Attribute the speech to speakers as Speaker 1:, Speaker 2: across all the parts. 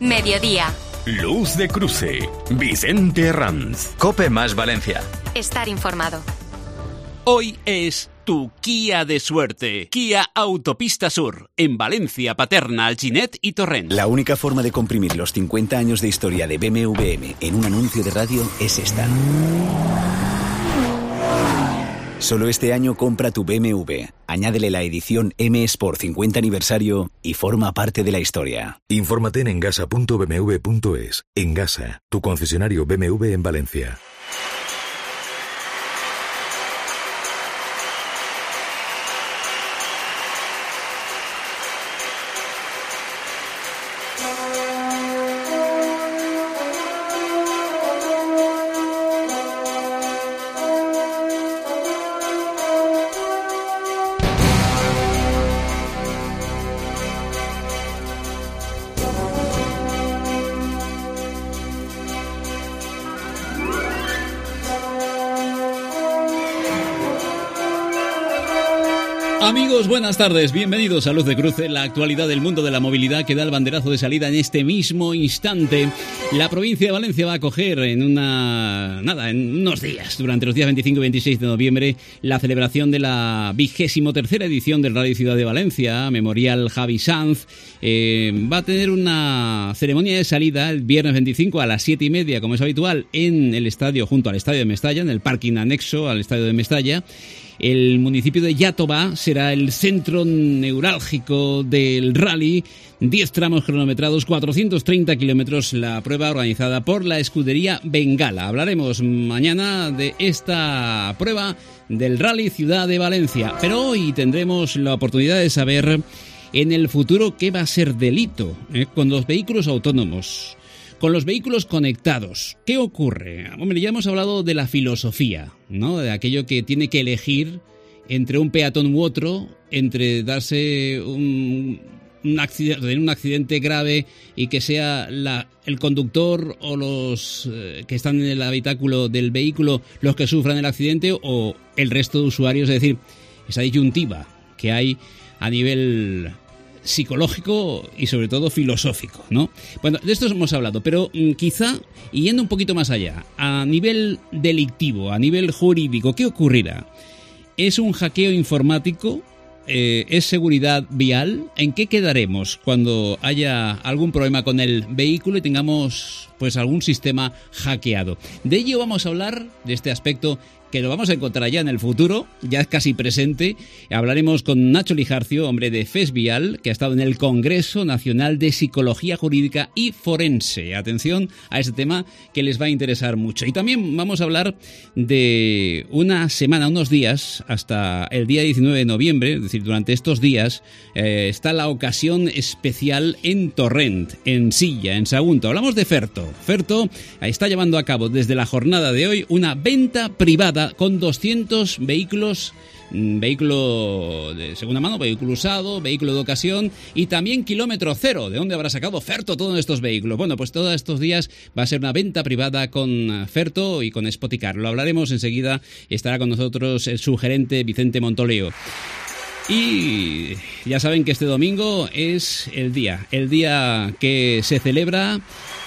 Speaker 1: Mediodía.
Speaker 2: Luz de Cruce. Vicente Herranz.
Speaker 3: COPE más Valencia.
Speaker 1: Estar informado.
Speaker 4: Hoy es tu Kia de suerte. Kia Autopista Sur, en Valencia, Paterna, Alginet y Torrent.
Speaker 5: La única forma de comprimir los 50 años de historia de BMW M en un anuncio de radio es esta. Solo este año compra tu BMW, añádele la edición M Sport 50 aniversario y forma parte de la historia.
Speaker 6: Infórmate en engasa.bmw.es. Engasa, tu concesionario BMW en Valencia.
Speaker 7: Amigos, buenas tardes, bienvenidos a Luz de Cruce, la actualidad del mundo de la movilidad que da el banderazo de salida en este mismo instante. La provincia de Valencia va a acoger en unos días, durante los días 25 y 26 de noviembre, la celebración de la 23ª edición del Rally Ciudad de Valencia, Memorial Javi Sanz. Va a tener una ceremonia de salida el viernes 25 a las 7:30, como es habitual, en el estadio, junto al estadio de Mestalla, en el parking anexo al estadio de Mestalla. El municipio de Iàtova será el centro neurálgico del rally, 10 tramos cronometrados, 430 kilómetros, la prueba organizada por la escudería Bengala. Hablaremos mañana de esta prueba del Rally Ciudad de Valencia, pero hoy tendremos la oportunidad de saber en el futuro qué va a ser delito con los vehículos autónomos. Con los vehículos conectados, ¿qué ocurre? Hombre, ya hemos hablado de la filosofía, ¿no? De aquello que tiene que elegir entre un peatón u otro, entre darse un accidente grave y que sea el conductor o los que están en el habitáculo del vehículo los que sufran el accidente o el resto de usuarios, es decir, esa disyuntiva que hay a nivel psicológico y sobre todo filosófico, ¿no? Bueno, de esto hemos hablado, pero quizá, y yendo un poquito más allá, a nivel delictivo, a nivel jurídico, ¿qué ocurrirá? ¿Es un hackeo informático? ¿Es seguridad vial? ¿En qué quedaremos cuando haya algún problema con el vehículo y tengamos pues algún sistema hackeado? De ello vamos a hablar, de este aspecto que lo vamos a encontrar ya en el futuro, ya es casi presente. Hablaremos con Nacho Lijarcio, hombre de FESVial, que ha estado en el Congreso Nacional de Psicología Jurídica y Forense. Atención a este tema que les va a interesar mucho. Y también vamos a hablar de una semana, unos días, hasta el día 19 de noviembre, es decir, durante estos días, está la ocasión especial en Torrent, en Silla, en Sagunto. Hablamos de Ferto. Ferto está llevando a cabo desde la jornada de hoy una venta privada con 200 vehículos, vehículo de segunda mano, vehículo usado, vehículo de ocasión y también kilómetro cero. ¿De dónde habrá sacado Ferto todos estos vehículos? Bueno, pues todos estos días va a ser una venta privada con Ferto y con Spoticar. Lo hablaremos enseguida. Estará con nosotros su gerente Vicente Montoleo. Y ya saben que este domingo es el día que se celebra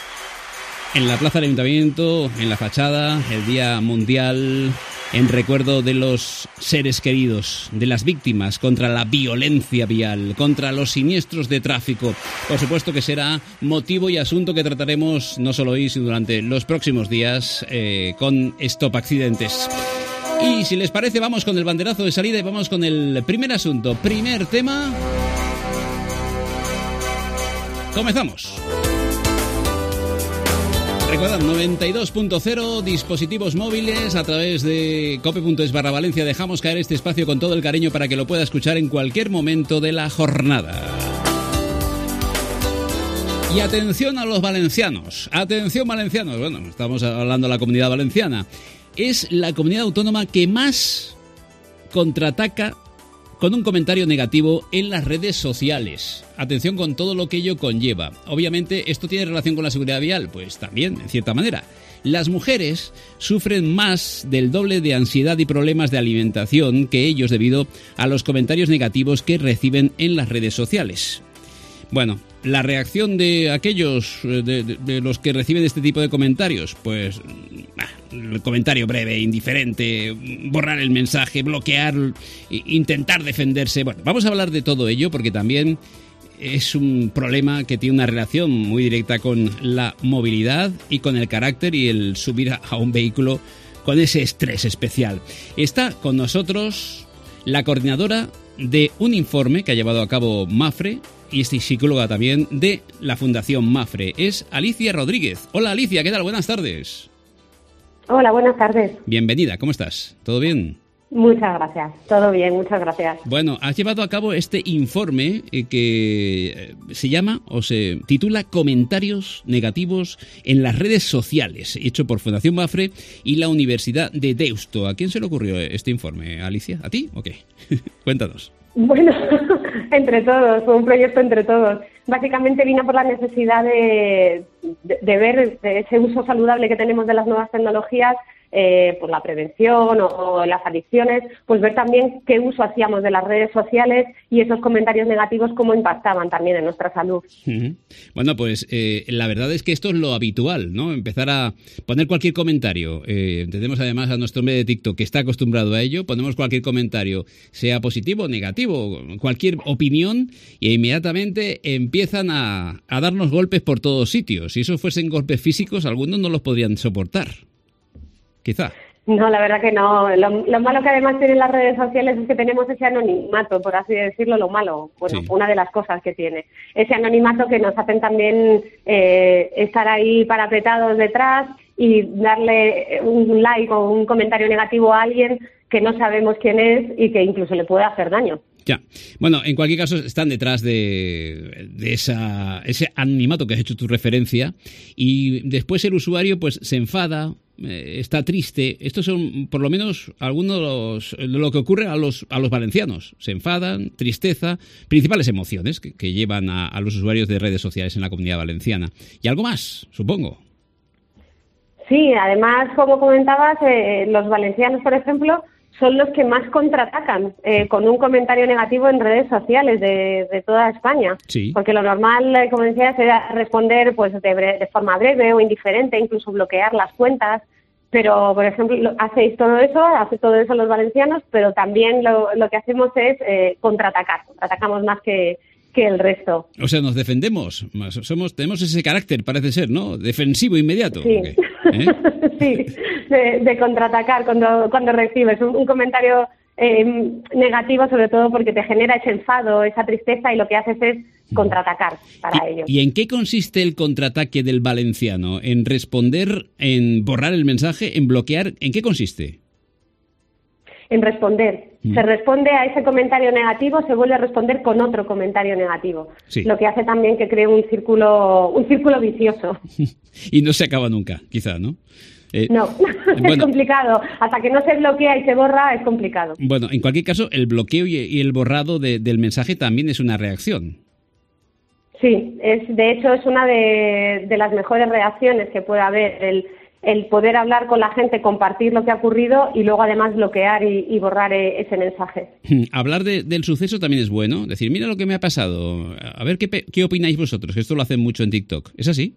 Speaker 7: en la Plaza del Ayuntamiento, en la fachada, el Día Mundial en recuerdo de los seres queridos, de las víctimas, contra la violencia vial, contra los siniestros de tráfico. Por supuesto que será motivo y asunto que trataremos no solo hoy, sino durante los próximos días con Stop Accidentes. Y si les parece, vamos con el banderazo de salida y vamos con el primer asunto, primer tema. Comenzamos. Recuerda, 92.0, dispositivos móviles, a través de cope.es/Valencia. Dejamos caer este espacio con todo el cariño para que lo pueda escuchar en cualquier momento de la jornada. Y atención a los valencianos. Atención, valencianos. Bueno, estamos hablando de la Comunidad Valenciana. Es la comunidad autónoma que más contraataca con un comentario negativo en las redes sociales. Atención con todo lo que ello conlleva. Obviamente, ¿esto tiene relación con la seguridad vial? Pues también, en cierta manera. Las mujeres sufren más del doble de ansiedad y problemas de alimentación que ellos debido a los comentarios negativos que reciben en las redes sociales. Bueno, la reacción de aquellos, de los que reciben este tipo de comentarios, pues el comentario breve, indiferente, borrar el mensaje, bloquear, intentar defenderse. Bueno, vamos a hablar de todo ello porque también es un problema que tiene una relación muy directa con la movilidad y con el carácter y el subir a un vehículo con ese estrés especial. Está con nosotros la coordinadora de un informe que ha llevado a cabo Mapfre y es psicóloga también de la Fundación Mapfre. Es Alicia Rodríguez. Hola Alicia, ¿qué tal? Buenas tardes.
Speaker 3: Hola, buenas tardes.
Speaker 7: Bienvenida, ¿cómo estás? ¿Todo bien?
Speaker 3: Muchas gracias, todo bien, muchas gracias.
Speaker 7: Bueno, has llevado a cabo este informe que se llama o se titula Comentarios negativos en las redes sociales, hecho por Fundación Mapfre y la Universidad de Deusto. ¿A quién se le ocurrió este informe, Alicia? ¿A ti o qué? Cuéntanos.
Speaker 3: Bueno, entre todos, fue un proyecto entre todos. Básicamente vino por la necesidad de ver ese uso saludable que tenemos de las nuevas tecnologías, por la prevención o las adicciones, pues ver también qué uso hacíamos de las redes sociales y esos comentarios negativos cómo impactaban también en nuestra salud.
Speaker 7: Bueno, pues la verdad es que esto es lo habitual, ¿no? Empezar a poner cualquier comentario. Tenemos además a nuestro hombre de TikTok que está acostumbrado a ello. Ponemos cualquier comentario, sea positivo o negativo, cualquier opinión, y inmediatamente empiezan a darnos golpes por todos sitios. Si esos fuesen golpes físicos, algunos no los podrían soportar. Quizá.
Speaker 3: No, la verdad que no. Lo malo que además tienen las redes sociales es que tenemos ese anonimato, por así decirlo, lo malo. Bueno, sí. Una de las cosas que tiene. Ese anonimato que nos hacen también estar ahí parapetados detrás y darle un like o un comentario negativo a alguien que no sabemos quién es y que incluso le puede hacer daño.
Speaker 7: Ya. Bueno, en cualquier caso están detrás de ese anonimato que has hecho tu referencia y después el usuario pues se enfada, está triste. Estos son por lo menos algunos de lo que ocurre a los valencianos. Se enfadan, tristeza, principales emociones que llevan a los usuarios de redes sociales en la Comunidad Valenciana. Y algo más, supongo.
Speaker 3: Sí, además, como comentabas, los valencianos, por ejemplo, son los que más contraatacan con un comentario negativo en redes sociales de toda España. Sí. Porque lo normal, como decías, era responder pues de forma breve o indiferente, incluso bloquear las cuentas. Pero, por ejemplo, hace todo eso los valencianos, pero también lo que hacemos es contraatacar. Contraatacamos más que el resto.
Speaker 7: O sea, nos defendemos. Tenemos ese carácter, parece ser, ¿no? Defensivo inmediato.
Speaker 3: Sí. Sí, de contraatacar cuando recibes un comentario negativo, sobre todo porque te genera ese enfado, esa tristeza, y lo que haces es contraatacar para ello.
Speaker 7: ¿Y en qué consiste el contraataque del valenciano? ¿En responder, en borrar el mensaje, en bloquear? ¿En qué consiste?
Speaker 3: En responder. Se responde a ese comentario negativo, se vuelve a responder con otro comentario negativo. Sí. Lo que hace también que cree un círculo vicioso.
Speaker 7: Y no se acaba nunca, quizá, ¿no?
Speaker 3: No, es complicado. Hasta que no se bloquea y se borra, es complicado.
Speaker 7: Bueno, en cualquier caso, el bloqueo y el borrado del mensaje también es una reacción.
Speaker 3: Sí, de hecho es una de las mejores reacciones que puede haber, el poder hablar con la gente, compartir lo que ha ocurrido y luego además bloquear y borrar ese mensaje.
Speaker 7: Hablar del suceso también es bueno. Decir, mira lo que me ha pasado. A ver qué opináis vosotros, que esto lo hacen mucho en TikTok. ¿Es así?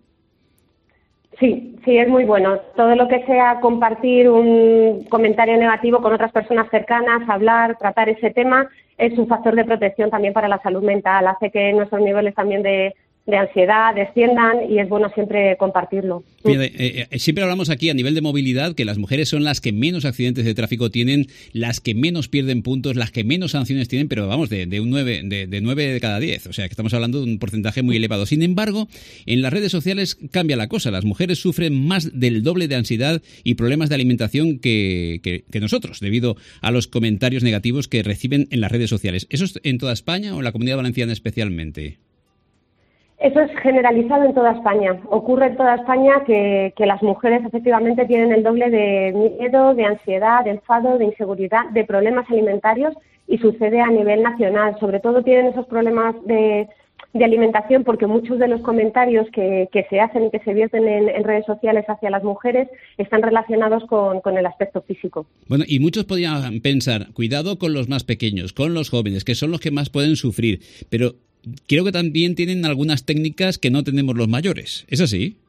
Speaker 3: Sí, es muy bueno. Todo lo que sea compartir un comentario negativo con otras personas cercanas, hablar, tratar ese tema, es un factor de protección también para la salud mental. Hace que nuestros niveles también de ansiedad desciendan y es bueno siempre compartirlo.
Speaker 7: Fíjate, siempre hablamos aquí a nivel de movilidad que las mujeres son las que menos accidentes de tráfico tienen, las que menos pierden puntos, las que menos sanciones tienen, pero vamos, de 9 de cada 10. O sea, que estamos hablando de un porcentaje muy elevado. Sin embargo, en las redes sociales cambia la cosa. Las mujeres sufren más del doble de ansiedad y problemas de alimentación que nosotros, debido a los comentarios negativos que reciben en las redes sociales. ¿Eso es en toda España o en la Comunidad Valenciana especialmente?
Speaker 3: Eso es generalizado en toda España. Ocurre en toda España que las mujeres efectivamente tienen el doble de miedo, de ansiedad, de enfado, de inseguridad, de problemas alimentarios y sucede a nivel nacional. Sobre todo tienen esos problemas de alimentación porque muchos de los comentarios que se hacen y que se vierten en redes sociales hacia las mujeres están relacionados con el aspecto físico.
Speaker 7: Bueno, y muchos podrían pensar, cuidado con los más pequeños, con los jóvenes, que son los que más pueden sufrir, pero creo que también tienen algunas técnicas que no tenemos los mayores. ¿Es así?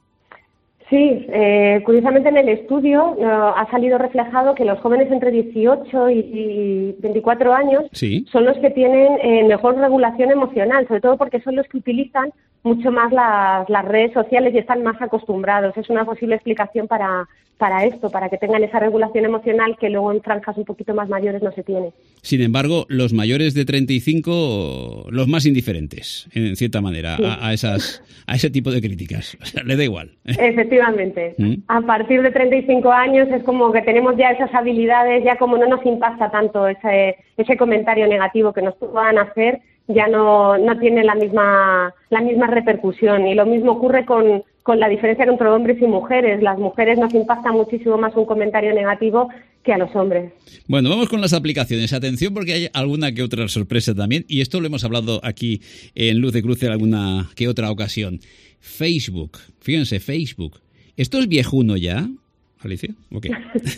Speaker 3: Sí, curiosamente en el estudio ha salido reflejado que los jóvenes entre 18 y 24 años son los que tienen mejor regulación emocional, sobre todo porque son los que utilizan mucho más las redes sociales y están más acostumbrados. Es una posible explicación para esto, para que tengan esa regulación emocional que luego en franjas un poquito más mayores no se tiene.
Speaker 7: Sin embargo, los mayores de 35, los más indiferentes, en cierta manera, sí, a ese tipo de críticas. O sea, les da igual.
Speaker 3: Efectivamente. A partir de 35 años es como que tenemos ya esas habilidades, ya como no nos impacta tanto ese comentario negativo que nos puedan hacer, ya no tiene la misma repercusión. Y lo mismo ocurre con la diferencia entre hombres y mujeres. Las mujeres nos impacta muchísimo más un comentario negativo que a los hombres.
Speaker 7: Bueno, vamos con las aplicaciones. Atención, porque hay alguna que otra sorpresa también, y esto lo hemos hablado aquí en Luz de Cruce en alguna que otra ocasión. Facebook. Fíjense, Facebook. ¿Esto es viejuno ya, Alicia? Okay.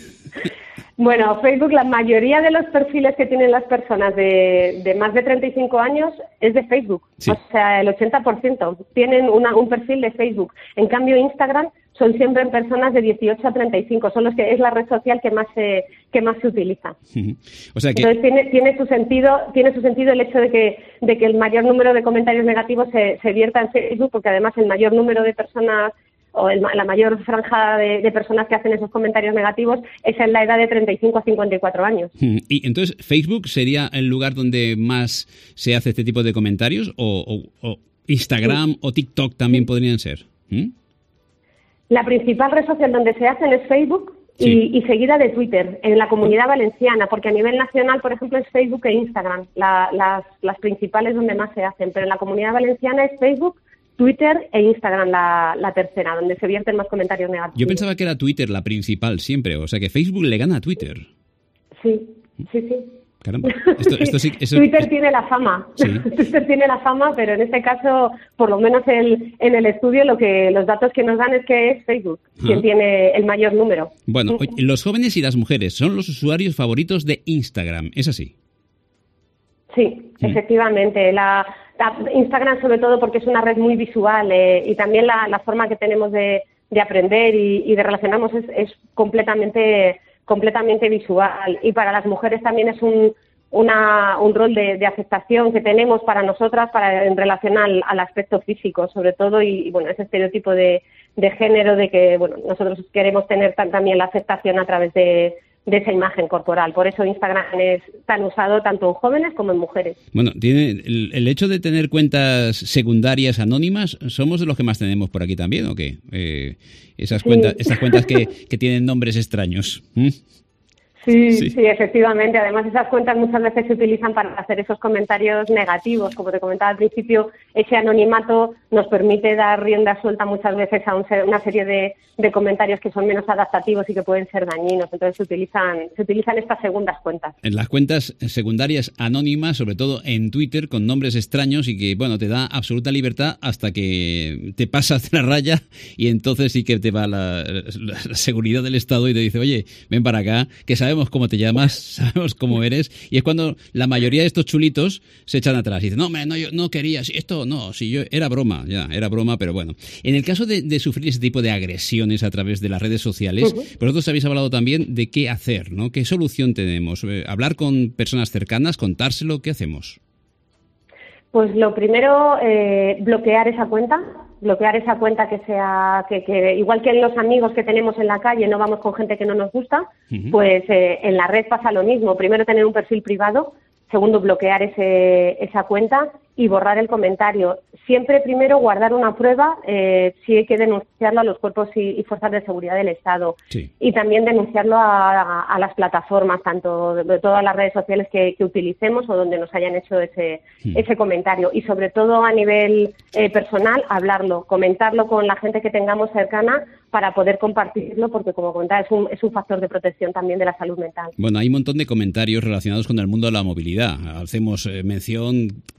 Speaker 3: Bueno, Facebook, la mayoría de los perfiles que tienen las personas de más de 35 años es de Facebook. Sí. O sea, el 80% tienen un perfil de Facebook. En cambio, Instagram son siempre personas de 18 a 35. Son los que es la red social que más se utiliza.
Speaker 7: O sea que...
Speaker 3: Entonces tiene su sentido el hecho de que el mayor número de comentarios negativos se vierta en Facebook, porque además el mayor número de personas o la mayor franja de personas que hacen esos comentarios negativos es en la edad de 35 a 54 años.
Speaker 7: ¿Y entonces Facebook sería el lugar donde más se hace este tipo de comentarios? ¿O Instagram sí, o TikTok también podrían ser?
Speaker 3: La principal red social donde se hacen es Facebook y seguida de Twitter, en la Comunidad Valenciana, porque a nivel nacional, por ejemplo, es Facebook e Instagram, las principales donde más se hacen, pero en la Comunidad Valenciana es Facebook, Twitter e Instagram la tercera, donde se vierten más comentarios negativos.
Speaker 7: Yo pensaba que era Twitter la principal siempre, o sea que Facebook le gana a Twitter.
Speaker 3: Sí.
Speaker 7: Caramba.
Speaker 3: Twitter tiene la fama. Sí. Twitter tiene la fama, pero en este caso, por lo menos en el estudio, los datos que nos dan es que es Facebook quien tiene el mayor número.
Speaker 7: Bueno, los jóvenes y las mujeres son los usuarios favoritos de Instagram, ¿es así?
Speaker 3: Sí, efectivamente. Instagram sobre todo porque es una red muy visual y también la forma que tenemos de aprender y de relacionarnos es completamente visual. Y para las mujeres también es un rol de aceptación que tenemos para nosotras en relación al aspecto físico, sobre todo, y bueno, ese estereotipo de género de que bueno, nosotros queremos tener también la aceptación a través de esa imagen corporal. Por eso Instagram es tan usado tanto en jóvenes como en mujeres.
Speaker 7: Bueno, tiene el hecho de tener cuentas secundarias anónimas, ¿somos de los que más tenemos por aquí también o qué? Esas cuentas que tienen nombres extraños.
Speaker 3: Sí, efectivamente. Además, esas cuentas muchas veces se utilizan para hacer esos comentarios negativos. Como te comentaba al principio, ese anonimato nos permite dar rienda suelta muchas veces a una serie de comentarios que son menos adaptativos y que pueden ser dañinos. Entonces, se utilizan estas segundas cuentas.
Speaker 7: En las cuentas secundarias anónimas, sobre todo en Twitter, con nombres extraños y que, bueno, te da absoluta libertad hasta que te pasas de la raya y entonces sí que te va la seguridad del Estado y te dice, oye, ven para acá, que sabemos cómo te llamas, sabemos cómo eres, y es cuando la mayoría de estos chulitos se echan atrás y dicen, no, yo no quería, esto no, si yo era broma, pero bueno. En el caso de sufrir ese tipo de agresiones a través de las redes sociales, vosotros habéis hablado también de qué hacer, ¿no? ¿Qué solución tenemos? ¿Hablar con personas cercanas, contárselo? ¿Qué hacemos?
Speaker 3: Pues lo primero, bloquear esa cuenta que sea, que igual que en los amigos que tenemos en la calle no vamos con gente que no nos gusta, pues en la red pasa lo mismo. Primero tener un perfil privado, segundo bloquear esa cuenta y borrar el comentario. Siempre primero guardar una prueba, si hay que denunciarlo a los cuerpos y fuerzas de seguridad del Estado. Sí. Y también denunciarlo a las plataformas, tanto de todas las redes sociales que utilicemos o donde nos hayan hecho ese comentario. Y sobre todo a nivel personal, hablarlo, comentarlo con la gente que tengamos cercana para poder compartirlo, porque como comentaba, es un factor de protección también de la salud mental.
Speaker 7: Bueno, hay un montón de comentarios relacionados con el mundo de la movilidad. Hacemos mención todas las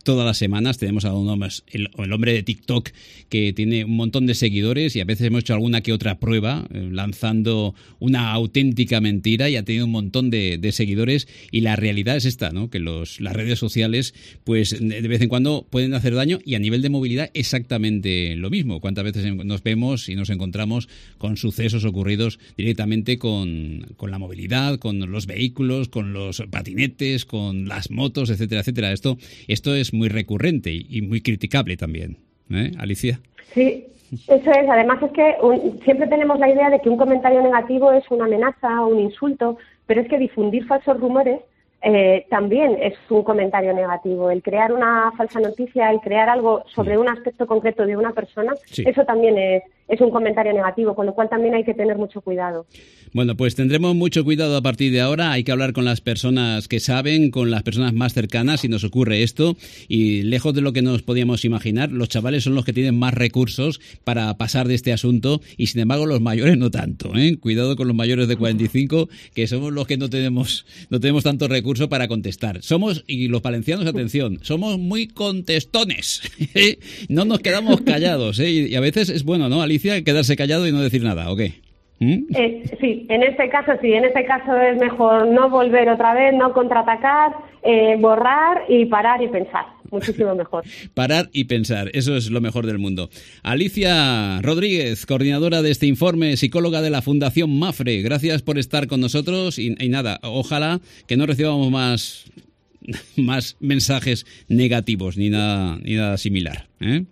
Speaker 7: semanas tenemos a el hombre de TikTok que tiene un montón de seguidores y a veces hemos hecho alguna que otra prueba lanzando una auténtica mentira y ha tenido un montón de seguidores, y la realidad es esta, ¿no? Que las redes sociales pues de vez en cuando pueden hacer daño, y a nivel de movilidad exactamente lo mismo. ¿Cuántas veces nos vemos y nos encontramos con sucesos ocurridos directamente con la movilidad, con los vehículos, con los patinetes, con las motos, etcétera, etcétera? Esto es muy recurrente y muy criticable también, Alicia.
Speaker 3: Sí, eso es. Además es que siempre tenemos la idea de que un comentario negativo es una amenaza o un insulto, pero es que difundir falsos rumores también es un comentario negativo. El crear una falsa noticia, el crear algo sobre un aspecto concreto de una persona, eso también es un comentario negativo, con lo cual también hay que tener mucho cuidado.
Speaker 7: Bueno, pues tendremos mucho cuidado a partir de ahora. Hay que hablar con las personas que saben, con las personas más cercanas si nos ocurre esto, y lejos de lo que nos podíamos imaginar, los chavales son los que tienen más recursos para pasar de este asunto, y sin embargo los mayores no tanto, Cuidado con los mayores de 45, que somos los que no tenemos tanto recurso para contestar. Y los valencianos, atención, somos muy contestones. No nos quedamos callados, y a veces es bueno, ¿no, Alicia, quedarse callado y no decir nada, ¿o qué?
Speaker 3: Sí, en este caso es mejor no volver otra vez, no contraatacar, borrar y parar y pensar, muchísimo mejor.
Speaker 7: Parar y pensar, eso es lo mejor del mundo. Alicia Rodríguez, coordinadora de este informe, psicóloga de la Fundación Mafre, gracias por estar con nosotros y nada, ojalá que no recibamos más mensajes negativos ni nada similar,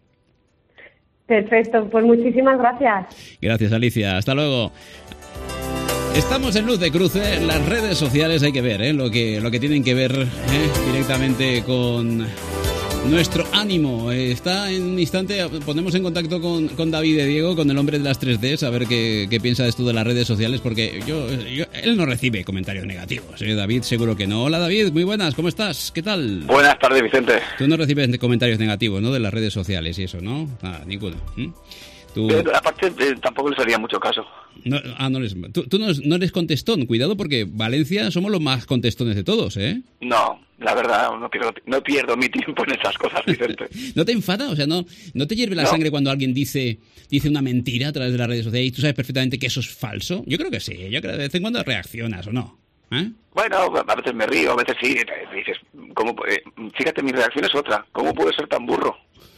Speaker 3: Perfecto, pues muchísimas gracias.
Speaker 7: Gracias, Alicia. Hasta luego. Estamos en Luz de Cruce. Las redes sociales hay que ver, lo que tienen que ver directamente con nuestro ánimo. Está en un instante, ponemos en contacto con David de Diego, con el hombre de las 3Ds, a ver qué piensa de esto de las redes sociales, porque él no recibe comentarios negativos. David seguro que no. Hola, David, muy buenas, ¿cómo estás? ¿Qué tal?
Speaker 8: Buenas tardes, Vicente.
Speaker 7: Tú no recibes comentarios negativos, ¿no? De las redes sociales y eso, ¿no? Nada, ninguno.
Speaker 8: Aparte, tampoco les haría mucho caso.
Speaker 7: Tú no eres contestón. Cuidado, porque Valencia somos los más contestones de todos,
Speaker 8: No, la verdad, no pierdo mi tiempo en esas cosas, Vicente.
Speaker 7: ¿No te enfada? O sea, ¿no te hierve la sangre cuando alguien dice una mentira a través de las redes sociales y tú sabes perfectamente que eso es falso? Yo creo que sí. Yo creo que de vez en cuando reaccionas, ¿o no?
Speaker 8: Bueno, a veces me río, a veces sí. Dices, fíjate, mi reacción es otra. ¿Cómo puedo ser tan burro?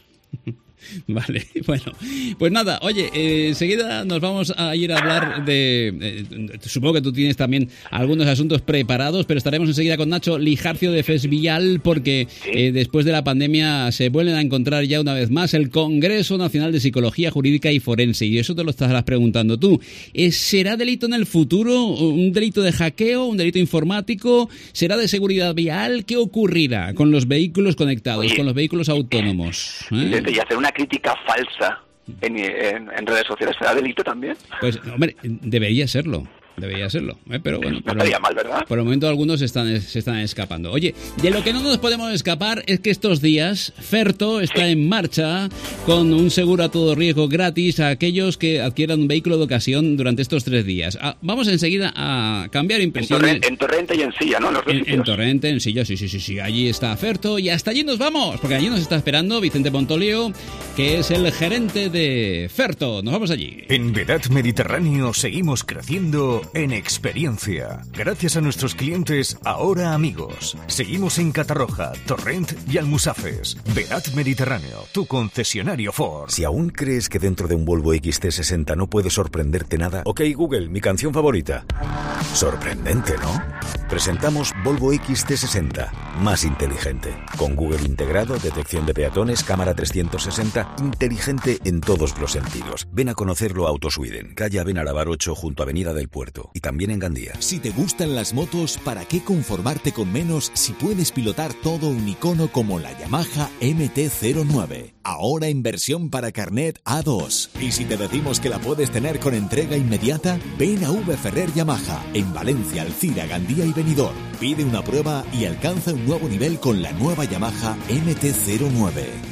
Speaker 7: Vale, bueno, pues nada, oye, enseguida nos vamos a ir a hablar supongo que tú tienes también algunos asuntos preparados, pero estaremos enseguida con Nacho Lijarcio de Fesvial, porque después de la pandemia se vuelven a encontrar ya una vez más el Congreso Nacional de Psicología Jurídica y Forense, y eso te lo estarás preguntando tú. ¿Será delito en el futuro? ¿Un delito de hackeo? ¿Un delito informático? ¿Será de seguridad vial? ¿Qué ocurrirá con los vehículos conectados, con los vehículos autónomos?
Speaker 8: Y hacer una crítica falsa en redes sociales, ¿será delito también?
Speaker 7: Pues, hombre, debería serlo, pero bueno,
Speaker 8: no estaría mal, ¿verdad?
Speaker 7: Por el momento algunos se están escapando. Oye, de lo que no nos podemos escapar es que estos días Ferto está en marcha con un seguro a todo riesgo gratis a aquellos que adquieran un vehículo de ocasión durante estos 3 días. Vamos enseguida a cambiar impresiones.
Speaker 8: En Torrente y en Silla, ¿no?
Speaker 7: En Torrente, en Silla, sí. Allí está Ferto y hasta allí nos vamos, porque allí nos está esperando Vicente Montolio, que es el gerente de Ferto. Nos vamos allí.
Speaker 9: En Vedat Mediterráneo seguimos creciendo en experiencia. Gracias a nuestros clientes, ahora amigos. Seguimos en Catarroja, Torrent y Almusafes. Vedat Mediterráneo, tu concesionario Ford.
Speaker 10: Si aún crees que dentro de un Volvo XC60 no puede sorprenderte nada, ok Google, mi canción favorita. Sorprendente, ¿no? Presentamos Volvo XC60, más inteligente. Con Google integrado, detección de peatones, cámara 360, inteligente en todos los sentidos. Ven a conocerlo a Autosweden, calle Benarabar 8 junto a Avenida del Puerto. Y también en Gandía.
Speaker 11: Si te gustan las motos, ¿para qué conformarte con menos si puedes pilotar todo un icono como la Yamaha MT-09? Ahora en versión para carnet A2. Y si te decimos que la puedes tener con entrega inmediata, ven a V Ferrer Yamaha, en Valencia, Alcira, Gandía y Benidorm. Pide una prueba y alcanza un nuevo nivel con la nueva Yamaha MT-09.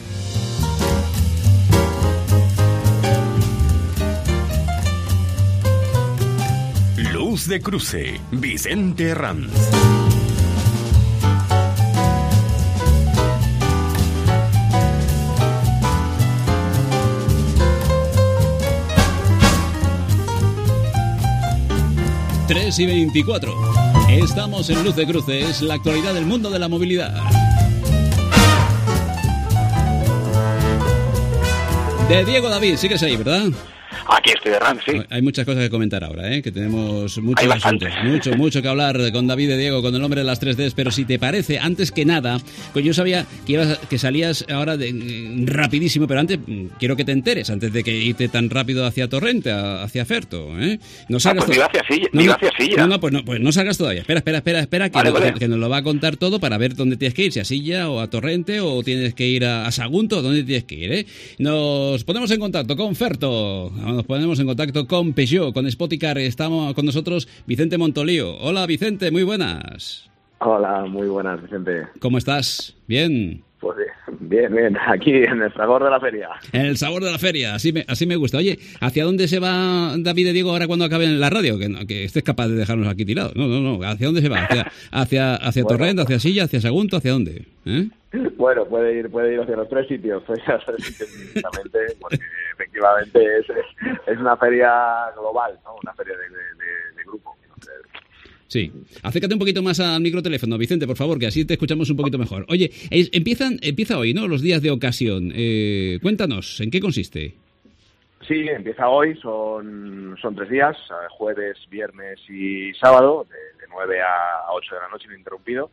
Speaker 2: Luz de Cruce, Vicente Ranz.
Speaker 7: 3:24. Estamos en Luz de Cruce, es la actualidad del mundo de la movilidad. De Diego David, sigues ahí, ¿verdad?
Speaker 8: Aquí estoy de RAM, sí.
Speaker 7: Hay muchas cosas que comentar ahora, que tenemos muchos asuntos, mucho que hablar con David de Diego, con el hombre de las 3Ds, pero si te parece, antes que nada, pues yo sabía que salías ahora rapidísimo, pero antes quiero que te enteres, antes de que irte tan rápido hacia Torrente, hacia Ferto, No salgas
Speaker 8: pues hacia Silla.
Speaker 7: No, pues no salgas todavía. Espera, que nos lo va a contar todo para ver dónde tienes que ir, si a Silla o a Torrente, o tienes que ir a Sagunto, dónde tienes que ir, Nos ponemos en contacto con Ferto. Nos ponemos en contacto con Peugeot, con Spoticar. Estamos con nosotros Vicente Montolío. Hola, Vicente, muy buenas.
Speaker 12: Hola, muy buenas, Vicente.
Speaker 7: ¿Cómo estás? ¿Bien?
Speaker 12: Pues bien, aquí en el sabor de la feria. En
Speaker 7: el sabor de la feria, así me gusta. Oye, ¿hacia dónde se va David de Diego ahora cuando acabe en la radio? Que estés capaz de dejarnos aquí tirados. No, ¿hacia dónde se va? ¿Hacia bueno, Torrente, hacia Silla, hacia Sagunto, hacia dónde?
Speaker 12: Bueno, puede ir hacia los tres sitios, precisamente, porque efectivamente es una feria global, ¿no? Una feria de grupo.
Speaker 7: Sí. Acércate un poquito más al microteléfono, Vicente, por favor, que así te escuchamos un poquito mejor. Oye, empieza hoy, ¿no? Los días de ocasión. Cuéntanos, ¿en qué consiste?
Speaker 12: Sí, empieza hoy, son 3 días, jueves, viernes y sábado, de 9 a 8 de la noche ininterrumpido.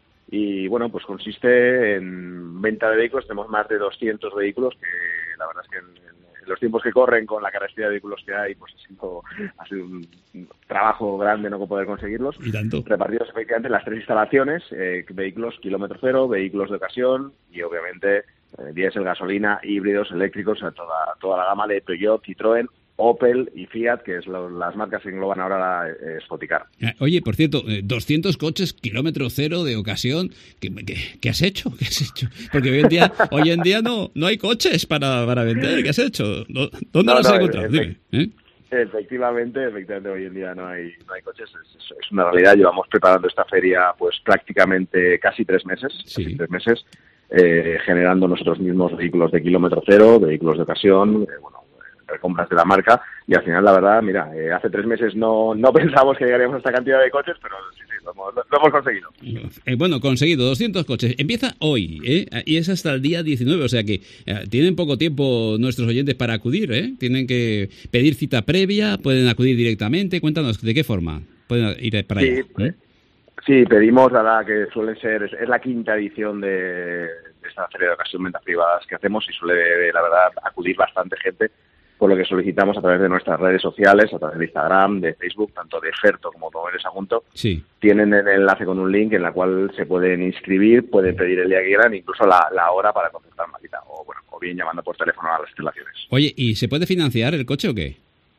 Speaker 12: Y bueno, pues consiste en venta de vehículos. Tenemos más de 200 vehículos, que la verdad es que en los tiempos que corren, con la carestía de vehículos que hay, pues ha sido un trabajo grande no poder conseguirlos.
Speaker 7: ¿Y tanto?
Speaker 12: Repartidos efectivamente en las 3 instalaciones, vehículos kilómetro cero, vehículos de ocasión y obviamente diésel, gasolina, híbridos, eléctricos, toda la gama de Peugeot, Citroën, Opel y Fiat, que es las marcas que engloban ahora la Spoticar.
Speaker 7: Oye, por cierto, 200 coches kilómetro cero de ocasión. ¿Qué has hecho? Porque hoy en día no hay coches para vender. ¿Qué has hecho? ¿Dónde los has encontrado? Dime.
Speaker 12: Efectivamente, hoy en día no hay coches. Es una realidad. Llevamos preparando esta feria pues prácticamente casi 3 meses.
Speaker 7: Sí.
Speaker 12: Casi 3 meses, generando nosotros mismos vehículos de kilómetro cero, vehículos de ocasión, recompras de la marca, y al final, la verdad, mira, hace 3 meses no pensábamos que llegaríamos a esta cantidad de coches, pero sí, lo hemos conseguido.
Speaker 7: Bueno, conseguido 200 coches. Empieza hoy, y es hasta el día 19, o sea que tienen poco tiempo nuestros oyentes para acudir, Tienen que pedir cita previa, pueden acudir directamente. Cuéntanos, ¿de qué forma pueden ir para allá?
Speaker 12: Sí, pedimos, la verdad, que suele ser, es la 5ª edición de esta feria de ocasión, ventas privadas que hacemos, y suele, la verdad, acudir bastante gente, por lo que solicitamos a través de nuestras redes sociales, a través de Instagram, de Facebook, tanto de Ferto como de Sagunto.
Speaker 7: Sí.
Speaker 12: Tienen el enlace con un link en la cual se pueden inscribir, pueden pedir el día que quieran, incluso la hora para concertar una cita, o bien llamando por teléfono a las instalaciones.
Speaker 7: Oye, ¿y se puede financiar el coche o qué?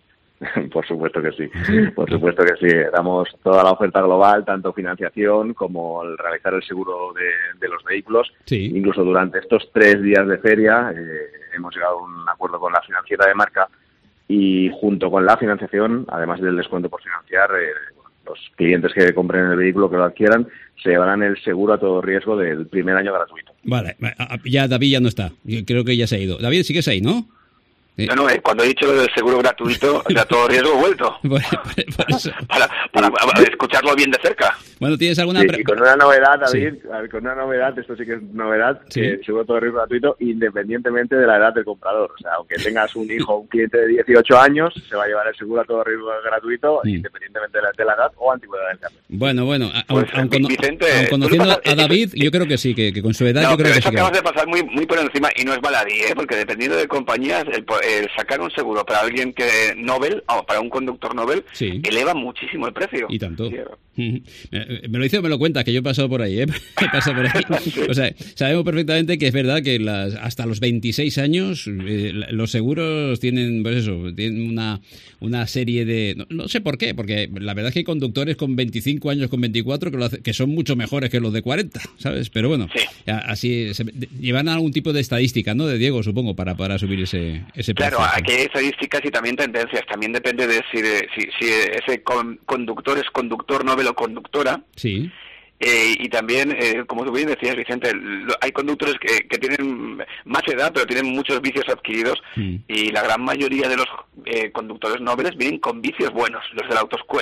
Speaker 12: Por supuesto que sí, por supuesto que sí. Damos toda la oferta global, tanto financiación como el realizar el seguro de los vehículos.
Speaker 7: Sí.
Speaker 12: Incluso durante estos 3 días de feria hemos llegado a un acuerdo con la financiera de marca, y junto con la financiación, además del descuento por financiar, los clientes que compren el vehículo, que lo adquieran, se llevarán el seguro a todo riesgo del primer año gratuito.
Speaker 7: Vale, ya David ya no está, yo creo que ya se ha ido. David, sigues ahí, ¿no?
Speaker 8: No, cuando he dicho lo del seguro gratuito, o sea, todo riesgo vuelto.
Speaker 7: Por eso.
Speaker 8: Para escucharlo bien de cerca.
Speaker 7: Bueno, ¿tienes alguna
Speaker 12: y con una novedad, David, con una novedad, esto sí que es novedad, que el seguro todo riesgo gratuito independientemente de la edad del comprador. O sea, aunque tengas un hijo, un cliente de 18 años, se va a llevar el seguro a todo riesgo gratuito, independientemente de la edad o antigüedad del cambio.
Speaker 7: Bueno,
Speaker 8: pues, Vicente,
Speaker 7: conociendo a David, yo creo que sí, que con su edad yo creo que sí.
Speaker 8: Eso acabas de pasar muy por encima, y no es baladí, porque dependiendo de compañías, el sacar un seguro para alguien que para un conductor Nobel, eleva muchísimo el precio.
Speaker 7: Y tanto. Me lo dice o me lo cuenta, que yo he pasado por ahí, He pasado por ahí. O sea, sabemos perfectamente que es verdad que hasta los 26 años los seguros tienen, pues eso, tienen una serie de... No sé por qué, porque la verdad es que hay conductores con 25 años, con 24, que son mucho mejores que los de 40, ¿sabes? Pero bueno, así llevan algún tipo de estadística, ¿no? De Diego, supongo, para subir ese precio.
Speaker 8: Claro, aquí hay estadísticas y también tendencias. También depende de si ese conductor es conductor Nobel o conductora.
Speaker 7: Sí.
Speaker 8: Y también, como tú bien decías, Vicente, hay conductores que tienen más edad, pero tienen muchos vicios adquiridos, y la gran mayoría de los conductores Nobel vienen con vicios buenos, los de la autoescuela.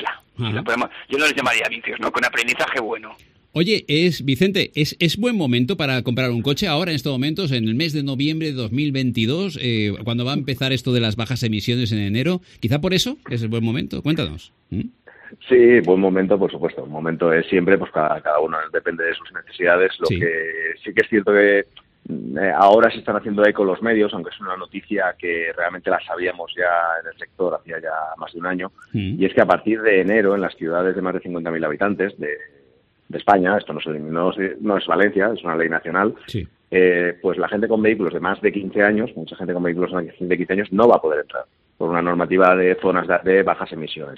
Speaker 8: Yo no les llamaría vicios, ¿no? Con aprendizaje bueno.
Speaker 7: Oye, Vicente, ¿es buen momento para comprar un coche ahora en estos momentos, en el mes de noviembre de 2022, cuando va a empezar esto de las bajas emisiones en enero? Quizá por eso es el buen momento. Cuéntanos.
Speaker 12: Sí, buen momento, por supuesto. Un momento es siempre, pues cada uno depende de sus necesidades. Lo que sí que es cierto que ahora se están haciendo eco los medios, aunque es una noticia que realmente la sabíamos ya en el sector hacía ya más de un año, y es que a partir de enero en las ciudades de más de 50.000 habitantes de España, esto no es Valencia, es una ley nacional, pues la gente con vehículos de más de 15 años, mucha gente con vehículos de 15 años no va a poder entrar por una normativa de zonas de bajas emisiones.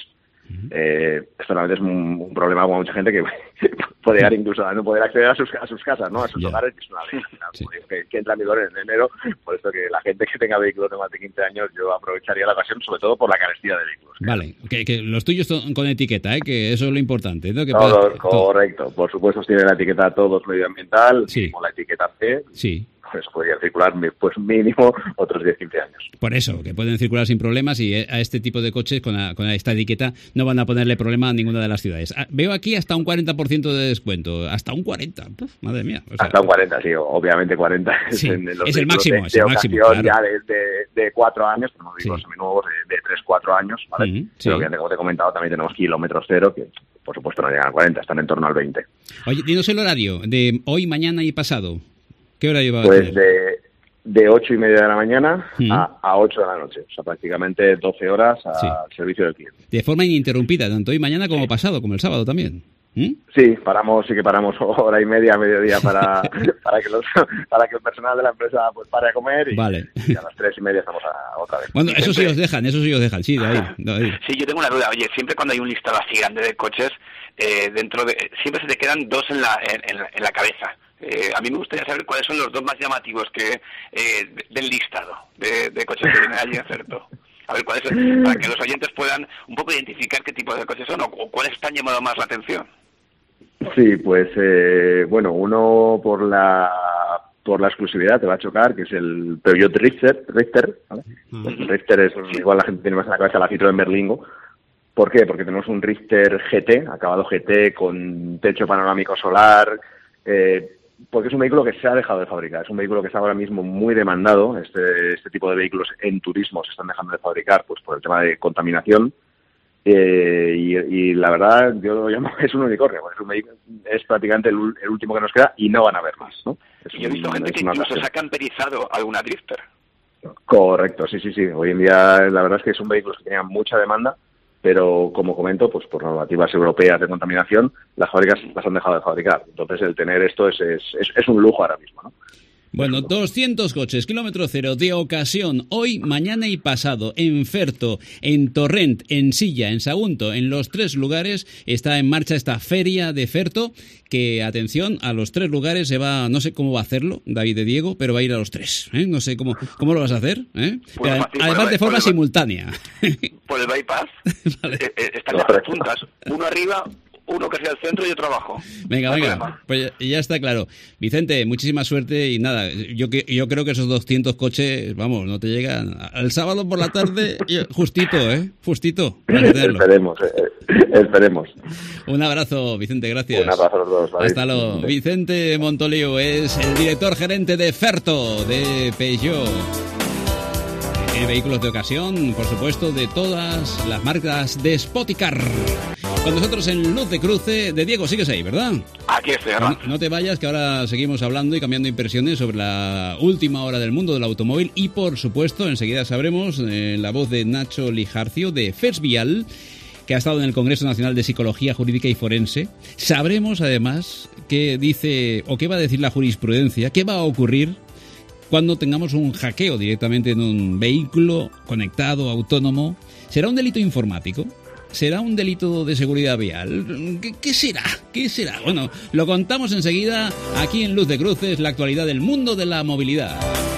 Speaker 12: Esto realmente es un problema para mucha gente que puede llegar incluso a no poder acceder a sus casas, ¿no? A sus hogares, que es una ley que entra en vigor en enero. Por esto que la gente que tenga vehículos de más de 15 años, yo aprovecharía la ocasión, sobre todo por la carestía de vehículos.
Speaker 7: Vale, que los tuyos son con etiqueta, que eso es lo importante, ¿no?
Speaker 12: Correcto, por supuesto tiene la etiqueta todos medioambiental, con la etiqueta C.
Speaker 7: Sí.
Speaker 12: Pues podrían circular pues mínimo otros 10-15 años.
Speaker 7: Por eso, que pueden circular sin problemas y a este tipo de coches con esta etiqueta no van a ponerle problema a ninguna de las ciudades. Veo aquí hasta un 40% de descuento, hasta un 40%, madre mía.
Speaker 12: Hasta un 40%, sí, obviamente 40%
Speaker 7: es el máximo, es el máximo.
Speaker 12: Claro. Ya de 4 años, tenemos vehículos seminuevos de 3-4 años, ¿vale? Pero que como te he comentado, también tenemos kilómetros cero que por supuesto no llegan al 40, están en torno al 20.
Speaker 7: Oye, dinos el horario de hoy, mañana y pasado. ¿Qué hora lleva?
Speaker 12: Pues de 8:30 de la mañana a 8 de la noche. O sea, prácticamente 12 horas al servicio del cliente.
Speaker 7: De forma ininterrumpida, tanto hoy mañana como pasado, como el sábado también.
Speaker 12: Sí que paramos hora y media, mediodía para que el personal de la empresa pues pare a comer y a las 3:30 estamos otra vez.
Speaker 7: Bueno, eso sí os dejan, sí, de ahí.
Speaker 8: Sí, yo tengo una duda. Oye, siempre cuando hay un listado así grande de coches, siempre se te quedan dos en la cabeza. A mí me gustaría saber cuáles son los dos más llamativos del listado de coches que vienen allí en Ferto. A ver, cuáles son, para que los oyentes puedan un poco identificar qué tipo de coches son o cuáles están llamando más la atención.
Speaker 12: Sí, pues uno por la exclusividad te va a chocar, que es el Peugeot Richter, ¿vale? El Richter es, igual la gente tiene más en la cabeza la Citroën Berlingo. ¿Por qué? Porque tenemos un Richter GT, acabado GT, con techo panorámico solar, porque es un vehículo que se ha dejado de fabricar, es un vehículo que está ahora mismo muy demandado. Este tipo de vehículos en turismo se están dejando de fabricar pues por el tema de contaminación, y la verdad yo lo llamo, es un unicornio, es prácticamente el último que nos queda y no van a haber más, ¿no?
Speaker 8: Yo he visto gente que incluso se ha camperizado alguna Drifter.
Speaker 12: Correcto, sí. Hoy en día la verdad es que son vehículos que tenían mucha demanda, pero como comento, pues por normativas europeas de contaminación, las fábricas las han dejado de fabricar. Entonces el tener esto es un lujo ahora mismo, ¿no?
Speaker 7: Bueno, 200 coches, kilómetro cero, de ocasión, hoy, mañana y pasado, en Ferto, en Torrent, en Silla, en Sagunto, en los 3 lugares está en marcha esta feria de Ferto, que, atención, a los 3 lugares se va, no sé cómo va a hacerlo David de Diego, pero va a ir a los 3, ¿eh? No sé cómo lo vas a hacer, ¿eh? Pues además de forma simultánea.
Speaker 8: Por el bypass, vale. Están las 2 puntas, uno arriba, uno que sea el centro y otro abajo.
Speaker 7: Venga, pues ya está claro. Vicente, muchísima suerte y nada, yo creo que esos 200 coches, vamos, no te llegan al sábado por la tarde, justito, justito.
Speaker 12: Esperemos.
Speaker 7: Un abrazo, Vicente, gracias.
Speaker 12: Un abrazo a los dos. ¿Vale?
Speaker 7: Hasta luego. Vicente Montoliu es el director gerente de Ferto, de Peugeot. Tiene vehículos de ocasión, por supuesto, de todas las marcas de Spoticar. Con nosotros en Luz de Cruce, de Diego, sigues ahí, ¿verdad?
Speaker 8: Aquí estoy,
Speaker 7: no te vayas, que ahora seguimos hablando y cambiando impresiones sobre la última hora del mundo del automóvil y, por supuesto, enseguida sabremos la voz de Nacho Lijarcio de FESVIAL, que ha estado en el Congreso Nacional de Psicología Jurídica y Forense. Sabremos, además, qué dice o qué va a decir la jurisprudencia, qué va a ocurrir cuando tengamos un hackeo directamente en un vehículo conectado, autónomo. ¿Será un delito informático? ¿Será un delito de seguridad vial? ¿Qué será? ¿Qué será? Bueno, lo contamos enseguida aquí en Luz de Cruces, la actualidad del mundo de la movilidad.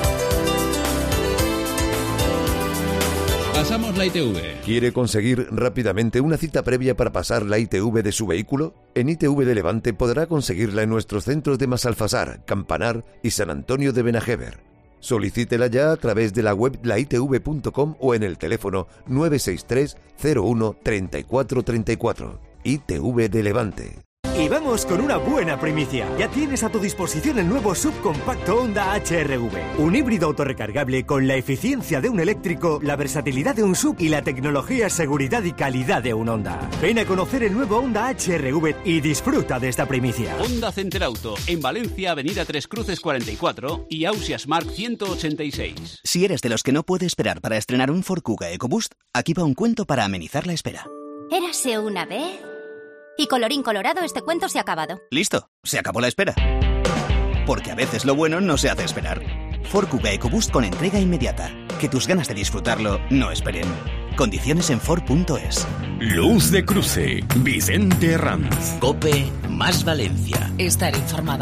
Speaker 7: Pasamos la ITV.
Speaker 6: ¿Quiere conseguir rápidamente una cita previa para pasar la ITV de su vehículo? En ITV de Levante podrá conseguirla en nuestros centros de Masalfasar, Campanar y San Antonio de Benajever.
Speaker 13: Solicítela ya a través de la web laitv.com o en el teléfono 963 01 34 34. ITV de Levante.
Speaker 14: Y vamos con una buena primicia. Ya tienes a tu disposición el nuevo subcompacto Honda HR-V. Un híbrido autorrecargable con la eficiencia de un eléctrico, la versatilidad de un sub y la tecnología, seguridad y calidad de un Honda. Ven a conocer el nuevo Honda HR-V y disfruta de esta primicia.
Speaker 4: Honda Center Auto, en Valencia, Avenida Tres Cruces 44 y Ausias Mark 186.
Speaker 15: Si eres de los que no puede esperar para estrenar un Ford Kuga EcoBoost, aquí va un cuento para amenizar la espera.
Speaker 16: Érase una vez... Y colorín colorado, este cuento se ha acabado.
Speaker 15: Listo, se acabó la espera. Porque a veces lo bueno no se hace esperar. Ford Kuga EcoBoost con entrega inmediata. Que tus ganas de disfrutarlo no esperen. Condiciones en Ford.es.
Speaker 2: Luz de Cruce, Vicente Herranz.
Speaker 11: COPE más Valencia.
Speaker 17: Estar informado.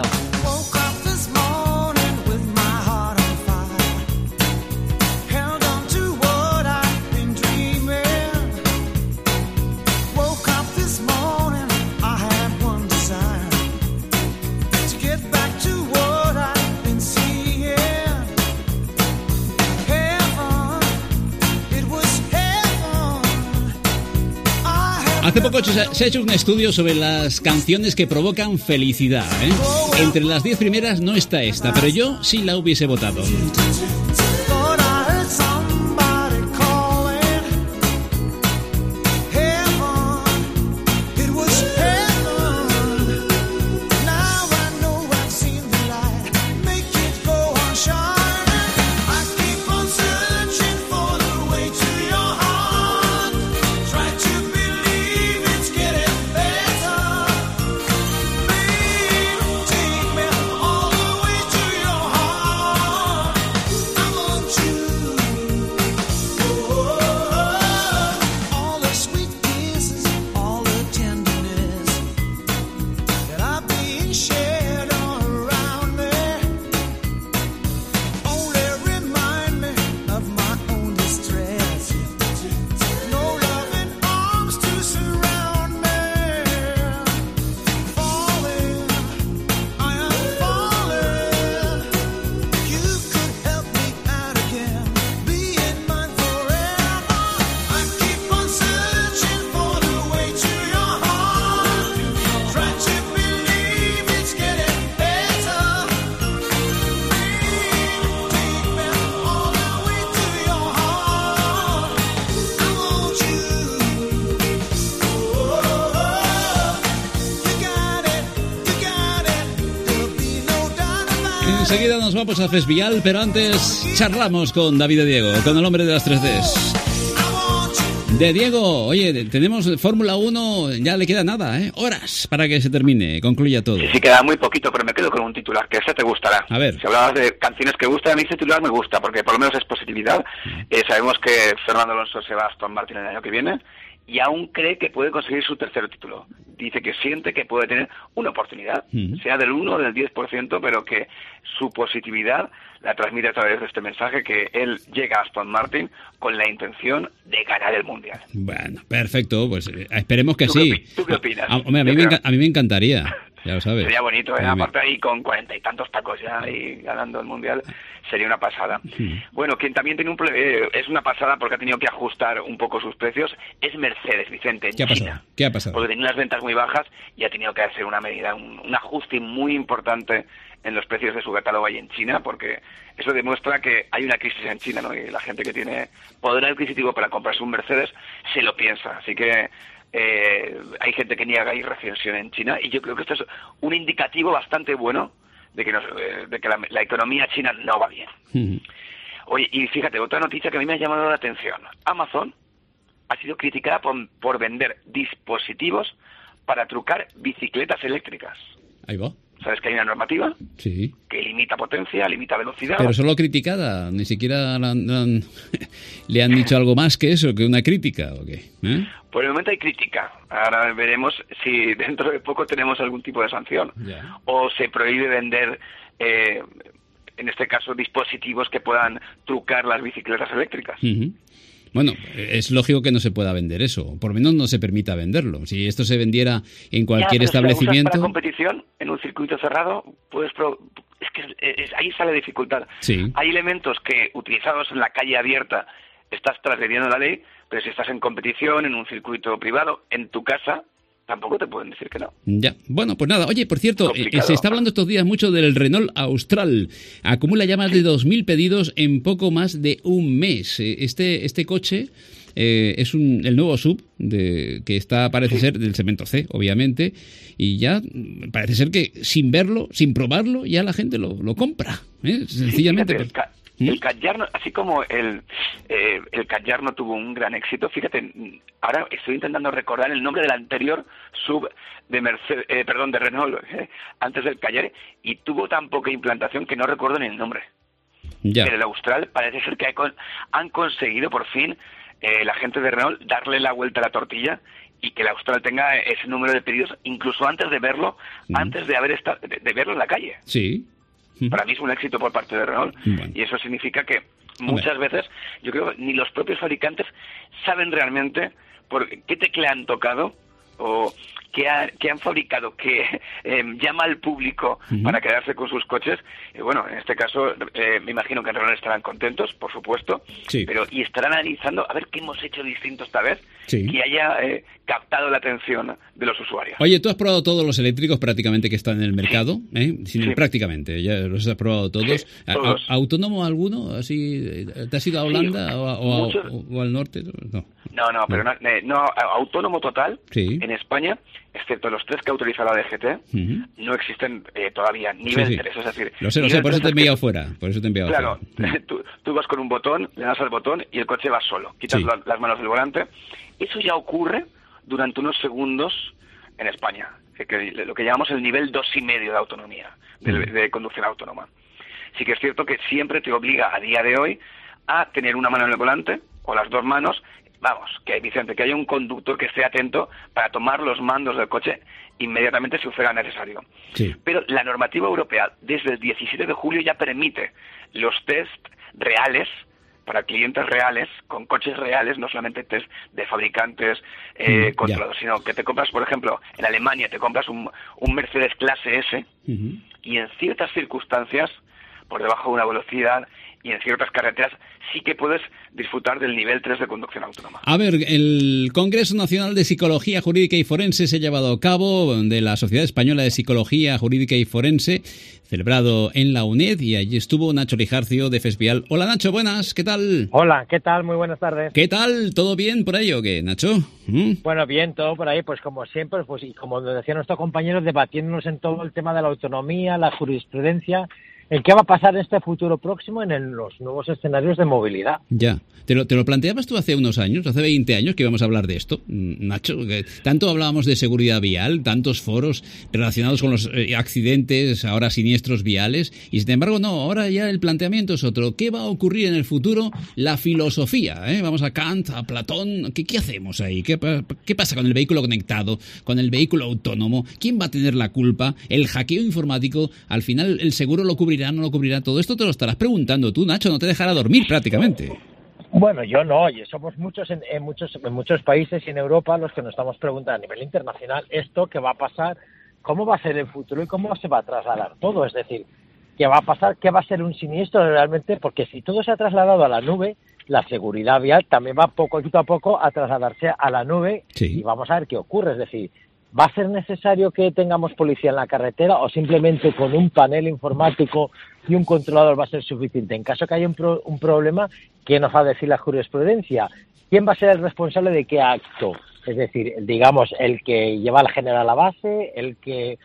Speaker 7: Hace poco se ha hecho un estudio sobre las canciones que provocan felicidad, ¿eh? Entre las 10 primeras no está esta, pero yo sí la hubiese votado. Enseguida nos vamos a Fesvial, pero antes charlamos con David de Diego, con el hombre de las 3Ds. De Diego, oye, tenemos Fórmula 1, ya le queda nada, horas para que se termine, concluya todo.
Speaker 8: Sí, queda muy poquito, pero me quedo con un titular, que ese te gustará.
Speaker 7: A ver.
Speaker 8: Si hablabas de canciones que gustan, a mí ese titular me gusta, porque por lo menos es positividad. Sabemos que Fernando Alonso se va a Aston Martin el año que viene, y aún cree que puede conseguir su tercer título. Dice que siente que puede tener una oportunidad, sea del 1 o del 10%, pero que su positividad la transmite a través de este mensaje, que él llega a Aston Martin con la intención de ganar el Mundial.
Speaker 7: Bueno, perfecto, pues esperemos que sí.
Speaker 8: ¿Tú qué opinas?
Speaker 7: Hombre, a mí me encantaría, ya lo sabes.
Speaker 8: Sería bonito, aparte ahí con 40 y tantos tacos ya y ganando el Mundial, sería una pasada. Bueno, quien también tiene es una pasada porque ha tenido que ajustar un poco sus precios, es Mercedes, Vicente, en China.
Speaker 7: ¿Qué ha pasado?
Speaker 8: Porque tenía las ventas muy bajas y ha tenido que hacer una medida, un ajuste muy importante en los precios de su catálogo ahí en China, porque eso demuestra que hay una crisis en China, ¿no? Y la gente que tiene poder adquisitivo para comprarse un Mercedes se lo piensa. Así que hay gente que niega ahí recensión en China, y yo creo que esto es un indicativo bastante bueno de que, la economía china no va bien. Oye, y fíjate, otra noticia que a mí me ha llamado la atención. Amazon ha sido criticada por vender dispositivos para trucar bicicletas eléctricas.
Speaker 7: Ahí va.
Speaker 8: ¿Sabes que hay una normativa?
Speaker 7: Sí.
Speaker 8: Que limita potencia, limita velocidad.
Speaker 7: Pero solo criticada, ni siquiera le han dicho algo más que eso, que una crítica, ¿o qué?
Speaker 8: Por el momento hay crítica. Ahora veremos si dentro de poco tenemos algún tipo de sanción.
Speaker 7: Ya.
Speaker 8: O se prohíbe vender, en este caso, dispositivos que puedan trucar las bicicletas eléctricas.
Speaker 7: Bueno, es lógico que no se pueda vender eso, por lo menos no se permita venderlo. Si esto se vendiera en cualquier establecimiento...
Speaker 8: Si para competición, en un circuito cerrado, es que ahí sale dificultad.
Speaker 7: Sí.
Speaker 8: Hay elementos que, utilizados en la calle abierta, estás transgrediendo la ley, pero si estás en competición, en un circuito privado, en tu casa, tampoco te pueden decir que no.
Speaker 7: Ya, bueno, pues nada. Oye, por cierto, se está hablando estos días mucho del Renault Austral. Acumula ya más de 2.000 pedidos en poco más de un mes. Este coche es el nuevo SUV que está, parece ser, del segmento C, obviamente, y ya parece ser que sin verlo, sin probarlo, ya la gente lo compra, sencillamente.
Speaker 8: Sí, fíjate, el Kadjar, así como el Kadjar no tuvo un gran éxito, fíjate, ahora estoy intentando recordar el nombre del anterior SUV de Renault, antes del Kadjar, y tuvo tan poca implantación que no recuerdo ni el nombre.
Speaker 7: Ya.
Speaker 8: Pero el Austral parece ser que han conseguido por fin la gente de Renault darle la vuelta a la tortilla y que el Austral tenga ese número de pedidos incluso antes de verlo, antes de de verlo en la calle.
Speaker 7: Sí.
Speaker 8: Para mí es un éxito por parte de Renault, y eso significa que muchas veces yo creo que ni los propios fabricantes saben realmente por qué tecla han tocado o qué han fabricado que llama al público para quedarse con sus coches. Bueno, en este caso me imagino que en Renault estarán contentos, por supuesto, pero y estarán analizando a ver qué hemos hecho distinto esta vez, que haya captado la atención de los usuarios.
Speaker 7: Oye, ¿tú has probado todos los eléctricos prácticamente que están en el mercado? Prácticamente, ya los has probado todos.
Speaker 8: Sí, todos.
Speaker 7: ¿Autónomo alguno? Así, ¿te has ido a Holanda o al norte?
Speaker 8: No, pero no autónomo total en España, excepto los 3 que ha autorizado la DGT, no existen todavía nivel 3, es decir...
Speaker 7: Lo sé, por eso te he enviado fuera.
Speaker 8: Claro, tú vas con un botón, le das al botón y el coche va solo. Quitas las manos del volante. Eso ya ocurre durante unos segundos en España, lo que llamamos el nivel 2,5 de autonomía, de conducción autónoma. Sí que es cierto que siempre te obliga a día de hoy a tener una mano en el volante o las 2 manos. Vamos, Vicente, que haya un conductor que esté atento para tomar los mandos del coche inmediatamente si fuera necesario. Sí. Pero la normativa europea desde el 17 de julio ya permite los test reales para clientes reales, con coches reales, no solamente test de fabricantes controlados, sino que te compras, por ejemplo, en Alemania te compras un Mercedes clase S y en ciertas circunstancias, por debajo de una velocidad y en ciertas carreteras, sí que puedes disfrutar del nivel 3 de conducción autónoma.
Speaker 7: A ver, el Congreso Nacional de Psicología Jurídica y Forense se ha llevado a cabo de la Sociedad Española de Psicología Jurídica y Forense, celebrado en la UNED, y allí estuvo Nacho Lijarcio de Fesvial. Hola Nacho, buenas, ¿qué tal?
Speaker 17: Hola, ¿qué tal? Muy buenas tardes.
Speaker 7: ¿Qué tal? ¿Todo bien por ahí o qué, Nacho?
Speaker 17: Bueno, bien, todo por ahí, pues como siempre, pues y como decía nuestro compañero, debatiéndonos en todo el tema de la autonomía, la jurisprudencia, ¿en qué va a pasar en este futuro próximo en los nuevos escenarios de movilidad?
Speaker 7: Ya. ¿Te lo planteabas tú hace unos años, hace 20 años que íbamos a hablar de esto, Nacho? Que tanto hablábamos de seguridad vial, tantos foros relacionados con los accidentes, ahora siniestros viales, y sin embargo no, ahora ya el planteamiento es otro. ¿Qué va a ocurrir en el futuro? La filosofía, Vamos a Kant, a Platón, ¿qué hacemos ahí? ¿Qué pasa con el vehículo conectado, con el vehículo autónomo? ¿Quién va a tener la culpa? ¿El hackeo informático? Al final, ¿el seguro lo cubrirá, no lo cubrirá? Todo esto te lo estarás preguntando tú, Nacho, no te dejará dormir prácticamente.
Speaker 17: Bueno, yo no, y somos muchos en muchos países y en Europa los que nos estamos preguntando a nivel internacional esto, qué va a pasar, cómo va a ser el futuro y cómo se va a trasladar todo. Es decir, qué va a pasar, qué va a ser un siniestro realmente, porque si todo se ha trasladado a la nube, la seguridad vial también va poquito a poco a trasladarse a la nube y vamos a ver qué ocurre. Es decir, ¿va a ser necesario que tengamos policía en la carretera o simplemente con un panel informático y un controlador va a ser suficiente? En caso que haya un problema, ¿qué nos va a decir la jurisprudencia? ¿Quién va a ser el responsable de qué acto? Es decir, digamos, el que lleva al general a la base, el que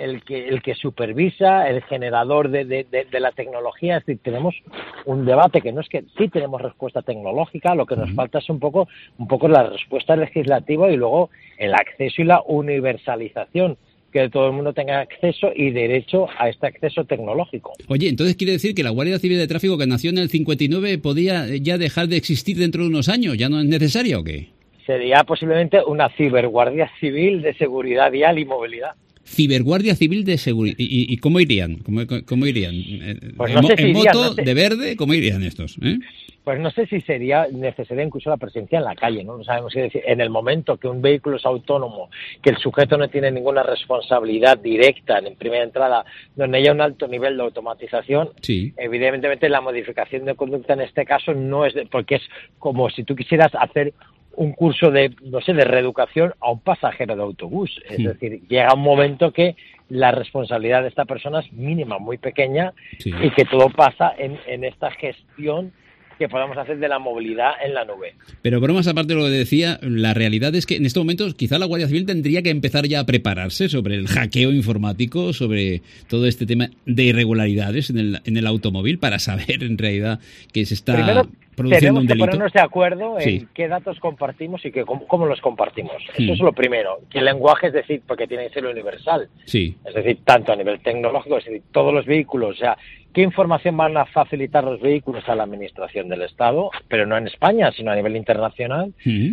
Speaker 17: supervisa, el generador de la tecnología. Es decir, tenemos un debate que no es que sí tenemos respuesta tecnológica, lo que nos falta es un poco la respuesta legislativa y luego el acceso y la universalización, que todo el mundo tenga acceso y derecho a este acceso tecnológico.
Speaker 7: Oye, entonces quiere decir que la Guardia Civil de Tráfico, que nació en el 59, podía ya dejar de existir dentro de unos años, ¿ya no es necesaria o qué?
Speaker 17: Sería posiblemente una ciberguardia civil de seguridad vial y movilidad.
Speaker 7: ciberguardia civil de seguridad. ¿Y cómo irían? ¿Cómo irían?
Speaker 17: Pues no sé si
Speaker 7: ¿En
Speaker 17: irían,
Speaker 7: moto,
Speaker 17: no sé.
Speaker 7: de verde? ¿Cómo irían estos?
Speaker 17: Pues no sé si sería necesaria incluso la presencia en la calle, ¿no? No sabemos qué decir. En el momento que un vehículo es autónomo, que el sujeto no tiene ninguna responsabilidad directa en primera entrada, donde haya un alto nivel de automatización,
Speaker 7: sí,
Speaker 17: evidentemente la modificación de conducta en este caso no es porque es como si tú quisieras hacer un curso de, no sé, de reeducación a un pasajero de autobús. Es decir, llega un momento que la responsabilidad de esta persona es mínima, muy pequeña, y que todo pasa en esta gestión que podamos hacer de la movilidad en la nube.
Speaker 7: Pero bromas aparte de lo que decía, la realidad es que en estos momentos quizá la Guardia Civil tendría que empezar ya a prepararse sobre el hackeo informático, sobre todo este tema de irregularidades en el automóvil, para saber en realidad que se está produciendo un delito.
Speaker 17: Tenemos que ponernos de acuerdo en
Speaker 7: sí,
Speaker 17: qué datos compartimos y cómo los compartimos. Eso es lo primero. Que el lenguaje, es decir, porque tiene que ser universal.
Speaker 7: Sí.
Speaker 17: Es decir, tanto a nivel tecnológico, es decir, todos los vehículos, o sea, ¿qué información van a facilitar los vehículos a la Administración del Estado? Pero no en España, sino a nivel internacional.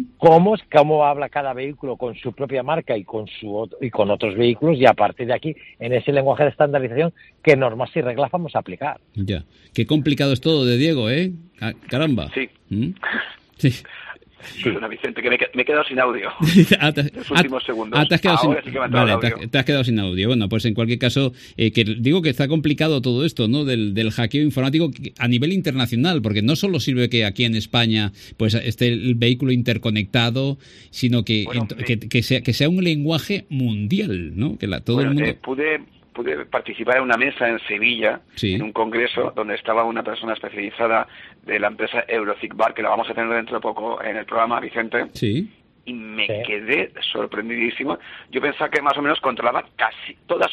Speaker 17: ¿Cómo habla cada vehículo con su propia marca y con otros vehículos? Y a partir de aquí, en ese lenguaje de estandarización, ¿qué normas y reglas vamos a aplicar?
Speaker 7: Ya. Qué complicado es todo de Diego, ¿eh? Caramba.
Speaker 8: Sí.
Speaker 7: Sí.
Speaker 8: Perdona, Vicente, que me he quedado sin audio. Los últimos segundos.
Speaker 7: Te has quedado
Speaker 8: Ahora sí que me ha entrado el audio.
Speaker 7: te has quedado sin audio. Bueno, pues en cualquier caso, que digo que está complicado todo esto, ¿no? Del hackeo informático a nivel internacional, porque no solo sirve que aquí en España pues esté el vehículo interconectado, sino que sea un lenguaje mundial, ¿no? Que todo el mundo...
Speaker 8: Pude participar en una mesa en Sevilla, en un congreso, donde estaba una persona especializada de la empresa Eurocigbar, que la vamos a tener dentro de poco en el programa, Vicente.
Speaker 7: Sí.
Speaker 8: Y me quedé sorprendidísimo. Yo pensaba que más o menos controlaba casi todas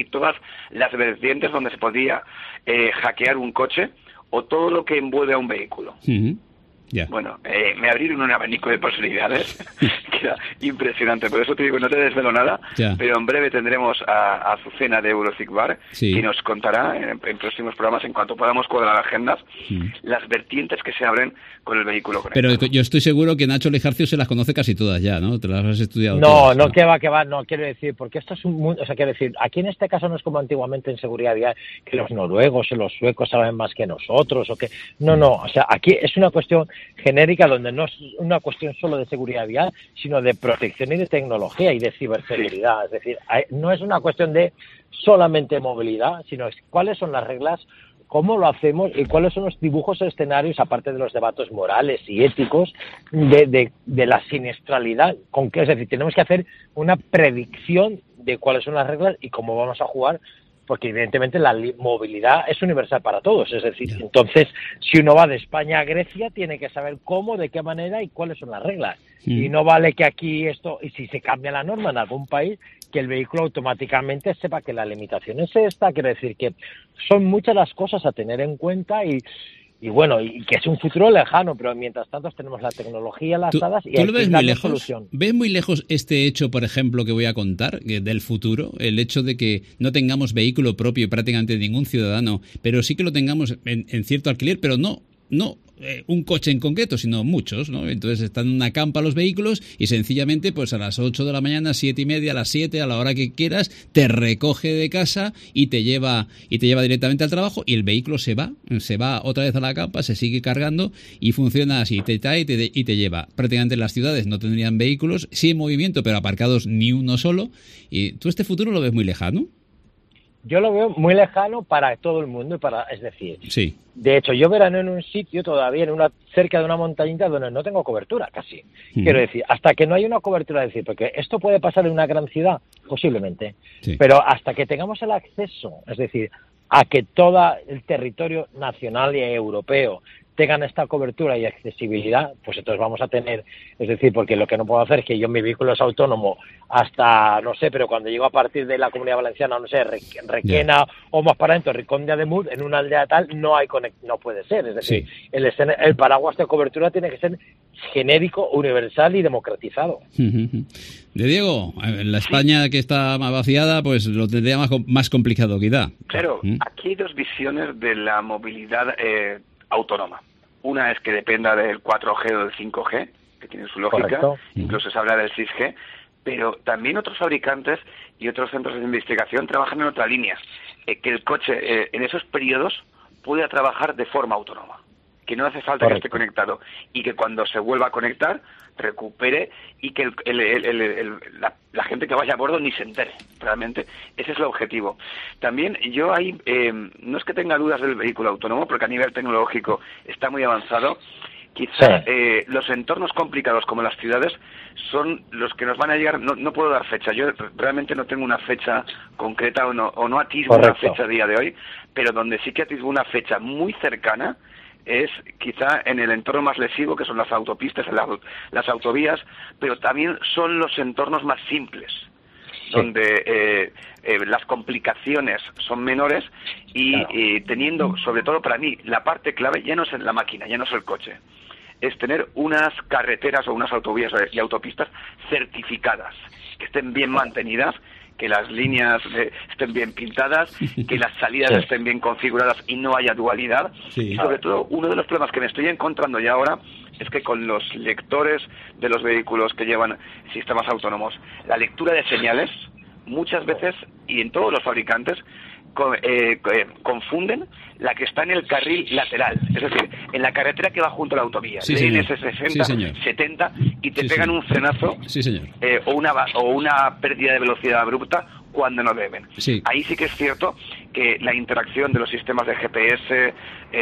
Speaker 8: las vertientes donde se podía hackear un coche o todo lo que envuelve a un vehículo.
Speaker 7: Yeah.
Speaker 8: Bueno, me abrieron un abanico de posibilidades que era impresionante. Por eso te digo, no te desvelo nada, pero en breve tendremos a Azucena de Eurocigbar, que nos contará en próximos programas, en cuanto podamos cuadrar agendas, las vertientes que se abren con el vehículo conectado.
Speaker 7: Pero yo estoy seguro que Nacho Lejarcio se las conoce casi todas ya, ¿no? Te las has estudiado
Speaker 17: No,
Speaker 7: todas,
Speaker 17: no, que va, no, quiero decir, porque esto es un mundo, o sea, quiero decir, aquí en este caso no es como antiguamente en seguridad vial, que los noruegos o los suecos saben más que nosotros, o que, no, o sea, aquí es una cuestión genérica donde no es una cuestión solo de seguridad vial, sino de protección y de tecnología y de ciberseguridad. Es decir, no es una cuestión de solamente movilidad, sino es cuáles son las reglas, cómo lo hacemos y cuáles son los dibujos escenarios, aparte de los debates morales y éticos, de la siniestralidad. Es decir, tenemos que hacer una predicción de cuáles son las reglas y cómo vamos a jugar, porque evidentemente la movilidad es universal para todos. Es decir, entonces, si uno va de España a Grecia, tiene que saber cómo, de qué manera y cuáles son las reglas. Y no vale que aquí y si se cambia la norma en algún país, que el vehículo automáticamente sepa que la limitación es esta. Quiero decir que son muchas las cosas a tener en cuenta y bueno, y que es un futuro lejano, pero mientras tanto tenemos la tecnología lanzadas y hay que darle solución.
Speaker 7: ¿Ves muy lejos este hecho, por ejemplo, que voy a contar, del futuro? El hecho de que no tengamos vehículo propio prácticamente ningún ciudadano, pero sí que lo tengamos en cierto alquiler, pero no un coche en concreto, sino muchos, ¿no? Entonces están en una campa los vehículos y sencillamente pues a las 8 de la mañana, 7:30, a las 7, a la hora que quieras, te recoge de casa y te lleva directamente al trabajo y el vehículo se va otra vez a la campa, se sigue cargando y funciona así, te trae y te lleva. Prácticamente las ciudades no tendrían vehículos, sí en movimiento, pero aparcados ni uno solo. ¿Y tú este futuro lo ves muy lejano?
Speaker 17: Yo lo veo muy lejano para todo el mundo es decir, de hecho yo verano en un sitio todavía cerca de una montañita donde no tengo cobertura casi. Quiero decir, hasta que no hay una cobertura, es decir, porque esto puede pasar en una gran ciudad, posiblemente, pero hasta que tengamos el acceso, es decir, a que todo el territorio nacional y europeo tengan esta cobertura y accesibilidad, pues entonces vamos a tener, es decir, porque lo que no puedo hacer es que mi vehículo es autónomo hasta, no sé, pero cuando llego a partir de la Comunidad Valenciana, no sé, Requena o más para adentro, Rincón de Ademuz, en una aldea tal, no puede ser, es decir, el paraguas de cobertura tiene que ser genérico, universal y democratizado.
Speaker 7: De Diego, en la España que está más vaciada, pues lo tendría más complicado quizá.
Speaker 8: Claro, aquí hay dos visiones de la movilidad autónoma. Una es que dependa del 4G o del 5G, que tiene su lógica. Correcto. Incluso se habla del 6G, pero también otros fabricantes y otros centros de investigación trabajan en otra línea, que el coche en esos periodos pueda trabajar de forma autónoma, que no hace falta que esté conectado y que cuando se vuelva a conectar recupere y que la gente que vaya a bordo ni se entere. Realmente ese es el objetivo. También yo ahí no es que tenga dudas del vehículo autónomo, porque a nivel tecnológico está muy avanzado. Quizá los entornos complicados como las ciudades son los que nos van a llegar. No puedo dar fecha, yo realmente no tengo una fecha concreta o no atisbo una fecha a día de hoy, pero donde sí que atisbo una fecha muy cercana es quizá en el entorno más lesivo, que son las autopistas, las autovías, pero también son los entornos más simples, donde las complicaciones son menores y teniendo, sobre todo para mí, la parte clave ya no es en la máquina, ya no es el coche, es tener unas carreteras o unas autovías y autopistas certificadas, que estén bien mantenidas, que las líneas estén bien pintadas, que las salidas estén bien configuradas y no haya dualidad. Y sobre todo, uno de los problemas que me estoy encontrando ya ahora es que con los lectores de los vehículos que llevan sistemas autónomos, la lectura de señales, muchas veces, y en todos los fabricantes, confunden la que está en el carril lateral, es decir, en la carretera que va junto a la autovía, leen ese 60, 70 y te pegan un frenazo o una pérdida de velocidad abrupta cuando no deben. Ahí sí que es cierto que la interacción de los sistemas de GPS,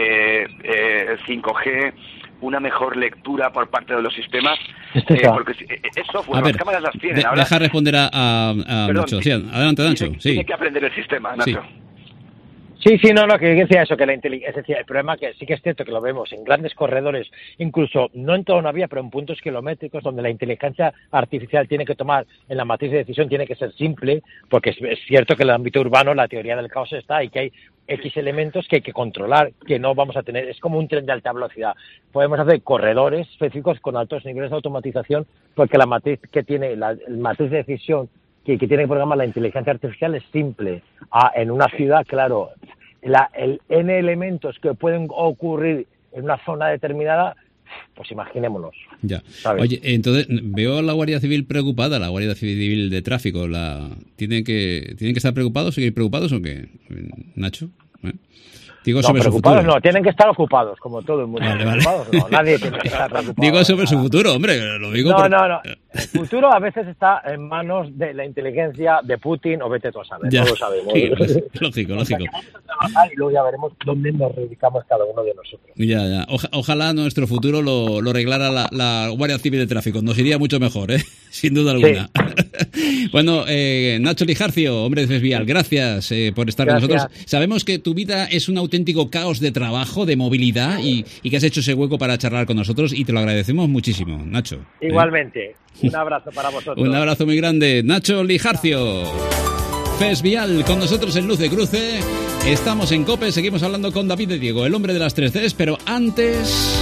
Speaker 8: 5G, una mejor lectura por parte de los sistemas, porque es software, las cámaras las tienen. Ahora,
Speaker 7: deja responder a Nacho. Sí, adelante, Nacho.
Speaker 8: Tiene que aprender el sistema, Nacho.
Speaker 17: Que decía eso, que la inteligencia, es decir, el problema que sí que es cierto que lo vemos en grandes corredores, incluso no en toda una vía, pero en puntos kilométricos donde la inteligencia artificial tiene que tomar en la matriz de decisión, tiene que ser simple, porque es cierto que en el ámbito urbano la teoría del caos está y que hay X elementos que hay que controlar, que no vamos a tener, es como un tren de alta velocidad. Podemos hacer corredores específicos con altos niveles de automatización, porque la matriz que tiene, la matriz de decisión que tiene que programar la inteligencia artificial es simple. En una ciudad, claro, el N elementos que pueden ocurrir en una zona determinada, pues imaginémonos.
Speaker 7: Ya. ¿Sabes? Oye, entonces veo a la Guardia Civil preocupada, la Guardia Civil de Tráfico. ¿Tienen que estar preocupados, seguir preocupados o qué, Nacho? Digo, sobre su futuro.
Speaker 17: No, tienen que estar ocupados, como todo el mundo.
Speaker 7: Vale.
Speaker 17: No, nadie tiene que estar preocupado.
Speaker 7: Digo sobre su futuro, hombre, lo digo.
Speaker 17: No. El futuro a veces está en manos de la inteligencia de Putin o vete tú a saber, no lo sabemos.
Speaker 7: Sí, lógico.
Speaker 17: Y luego ya veremos dónde nos dedicamos cada uno de nosotros.
Speaker 7: Ya. Ojalá nuestro futuro lo arreglara la Guardia Civil de Tráfico. Nos iría mucho mejor, sin duda alguna. Sí. Bueno, Nacho Lijarcio, hombre de Fesvial, gracias por estar con nosotros. Sabemos que tu vida es un auténtico caos de trabajo, de movilidad y que has hecho ese hueco para charlar con nosotros y te lo agradecemos muchísimo, Nacho.
Speaker 17: Igualmente, un abrazo para vosotros.
Speaker 7: Un abrazo muy grande, Nacho Lijarcio. Fesvial con nosotros en Luz de Cruce. Estamos en COPE, seguimos hablando con David de Diego, el hombre de las 3 Cs, pero antes...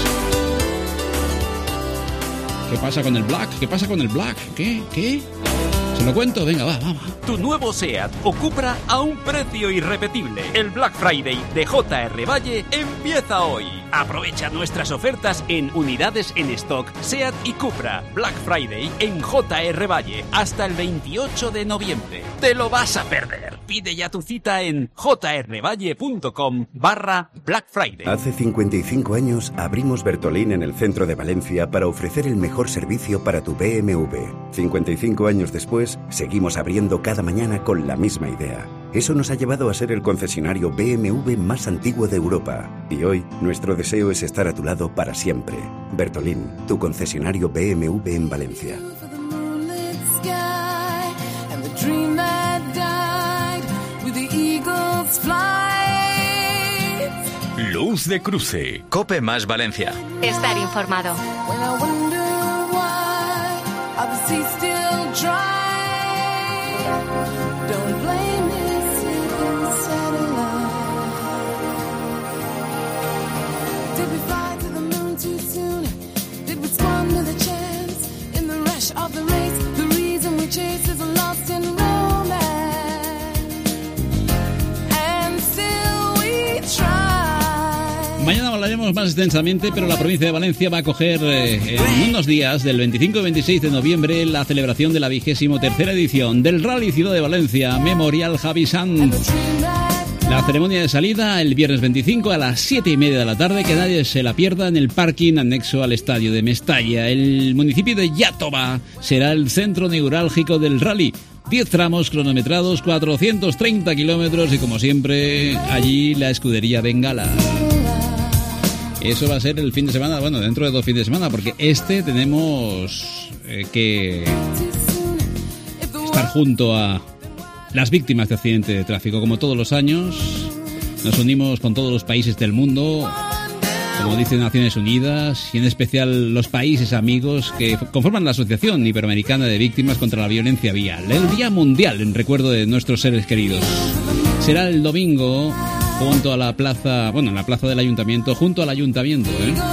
Speaker 7: ¿Qué pasa con el Black? ¿Qué? ¿Se lo cuento? Venga, va.
Speaker 4: Tu nuevo SEAT o Cupra a un precio irrepetible. El Black Friday de JR Valle empieza hoy. Aprovecha nuestras ofertas en unidades en stock SEAT y Cupra. Black Friday en JR Valle hasta el 28 de noviembre. Te lo vas a perder. Pide ya tu cita en jrvalle.com/Black Friday.
Speaker 18: Hace 55 años abrimos Bertolín en el centro de Valencia para ofrecer el mejor servicio para tu BMW. 55 años después, seguimos abriendo cada mañana con la misma idea. Eso nos ha llevado a ser el concesionario BMW más antiguo de Europa. Y hoy, nuestro deseo es estar a tu lado para siempre. Bertolín, tu concesionario BMW en Valencia.
Speaker 2: Luz de Cruce.
Speaker 11: COPE más Valencia.
Speaker 1: Estar informado.
Speaker 7: Mañana hablaremos más extensamente, pero la provincia de Valencia va a acoger en unos días, del 25 al 26 de noviembre, la celebración de la 23ª edición del Rally Ciudad de Valencia Memorial Javi Sanz. La ceremonia de salida el viernes 25 a las 7:30 de la tarde, que nadie se la pierda, en el parking anexo al estadio de Mestalla. El municipio de Iàtova será el centro neurálgico del rally. 10 tramos cronometrados, 430 kilómetros y, como siempre, allí la escudería Bengala. Eso va a ser el fin de semana, bueno, dentro de 2 fines de semana, porque tenemos que estar junto a las víctimas de accidente de tráfico. Como todos los años, nos unimos con todos los países del mundo, como dice Naciones Unidas, y en especial los países amigos que conforman la Asociación Iberoamericana de Víctimas contra la Violencia Vial. El Día Mundial en recuerdo de nuestros seres queridos. Será el domingo junto a la plaza, en la plaza del Ayuntamiento, junto al Ayuntamiento,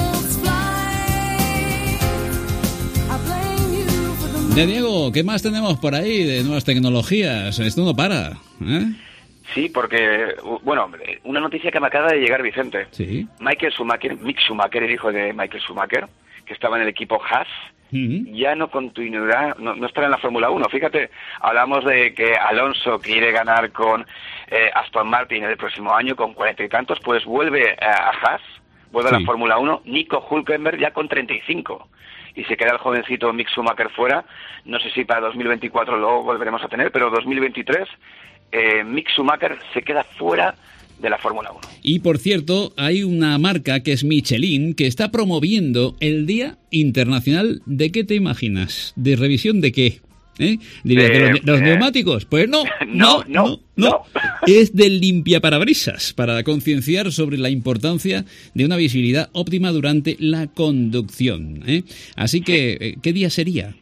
Speaker 7: De Diego, ¿qué más tenemos por ahí de nuevas tecnologías? Esto no para,
Speaker 8: Sí, porque, una noticia que me acaba de llegar, Vicente.
Speaker 7: Sí.
Speaker 8: Mick Schumacher, el hijo de Michael Schumacher, que estaba en el equipo Haas, ya no continuará, no estará en la Fórmula 1. Fíjate, hablamos de que Alonso quiere ganar con Aston Martin el próximo año, con 40 y tantos, pues vuelve a Haas, vuelve a la Fórmula 1, Nico Hülkenberg ya con 35. Y se queda el jovencito Mick Schumacher fuera. No sé si para 2024 lo volveremos a tener, pero 2023 Mick Schumacher se queda fuera de la Fórmula 1.
Speaker 7: Y por cierto, hay una marca que es Michelin que está promoviendo el Día Internacional de, ¿qué te imaginas? ¿De revisión de qué? Dirías, ¿de los neumáticos? Pues no. Es del limpiaparabrisas, para concienciar sobre la importancia de una visibilidad óptima durante la conducción. Así que, ¿qué día sería?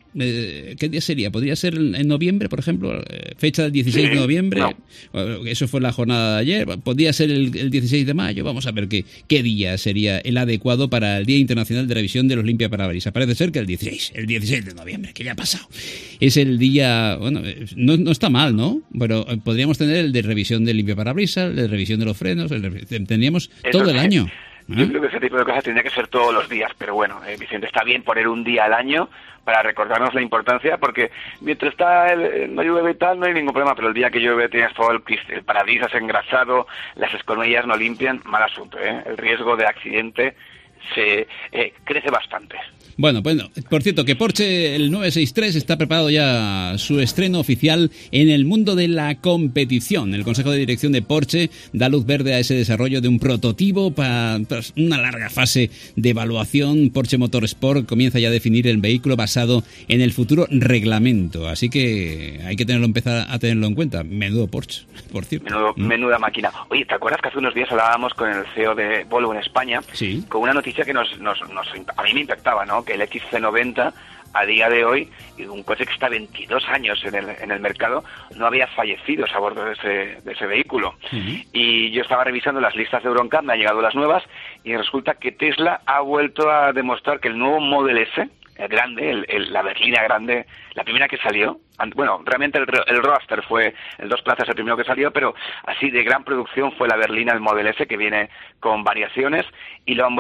Speaker 7: ¿Qué día sería? ¿Podría ser en noviembre, por ejemplo? Fecha del 16 de noviembre. No. Eso fue la jornada de ayer. ¿Podría ser el 16 de mayo? Vamos a ver qué día sería el adecuado para el Día Internacional de Revisión de los Limpiaparabrisas. Parece ser que el 16 de noviembre, que ya ha pasado. Es el día... no está mal, ¿no? Pero podríamos tener el de revisión del limpiaparabrisas, el de revisión de los frenos, tendríamos todo el año.
Speaker 8: Yo creo que ese tipo de cosas tendría que ser todos los días, pero bueno, Vicente, está bien poner un día al año para recordarnos la importancia, porque mientras no llueve y tal, no hay ningún problema, pero el día que llueve tienes todo el parabrisas engrasado, las escobillas no limpian, mal asunto, El riesgo de accidente se crece bastante.
Speaker 7: Bueno, por cierto, que Porsche, el 963, está preparado ya su estreno oficial en el mundo de la competición. El Consejo de Dirección de Porsche da luz verde a ese desarrollo de un prototipo tras una larga fase de evaluación. Porsche Motorsport comienza ya a definir el vehículo basado en el futuro reglamento. Así que hay que empezar a tenerlo en cuenta. Menudo Porsche, por cierto.
Speaker 8: Menuda máquina. Oye, ¿te acuerdas que hace unos días hablábamos con el CEO de Volvo en España?
Speaker 7: Sí.
Speaker 8: Con una noticia que a mí me impactaba, ¿no? Que el XC90 a día de hoy, un coche que está 22 años en el mercado, no había fallecido a bordo de ese vehículo. Y yo estaba revisando las listas de Euroncap, me han llegado las nuevas, y resulta que Tesla ha vuelto a demostrar que el nuevo Model S, el grande, la berlina grande, la primera que salió, realmente el Roadster fue el 2 plazas el primero que salió, pero así de gran producción fue la berlina, el Model S, que viene con variaciones, y ha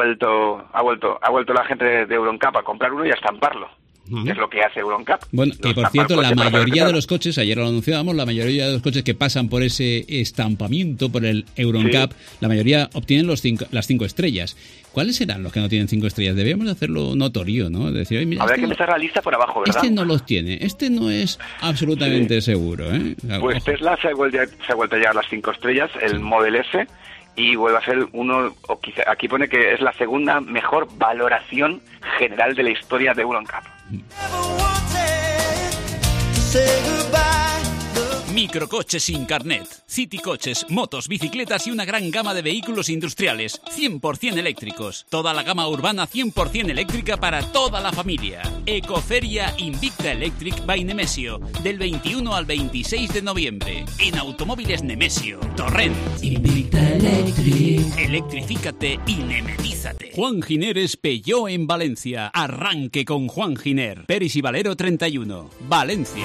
Speaker 8: vuelto la gente de Euroncap a comprar uno y a estamparlo. Que es lo que hace Euroncap.
Speaker 7: Bueno, que por cierto, la mayoría de los coches, ayer lo anunciábamos, la mayoría de los coches que pasan por ese estampamiento, por el Euroncap, la mayoría obtienen las 5 estrellas. ¿Cuáles serán los que no tienen 5 estrellas? Debíamos hacerlo notorio, ¿no? Decir, mira,
Speaker 8: habrá que empezar la lista por abajo, ¿verdad?
Speaker 7: Este no los tiene, este no es absolutamente seguro,
Speaker 8: Pues Tesla se ha vuelto a llevar las 5 estrellas, el Model S, y vuelve a ser uno, o quizá, aquí pone que es la segunda mejor valoración general de la historia de Euroncap.
Speaker 4: Microcoches sin carnet, Citycoches, motos, bicicletas y una gran gama de vehículos industriales 100% eléctricos. Toda la gama urbana 100% eléctrica para toda la familia. Ecoferia Invicta Electric by Nemesio, del 21 al 26 de noviembre. En Automóviles Nemesio, Torrent. Invicta Electric. Electrifícate y nemetízate. Juan Gineres Peugeot en Valencia. Arranque con Juan Giner. Peris y Valero 31, Valencia.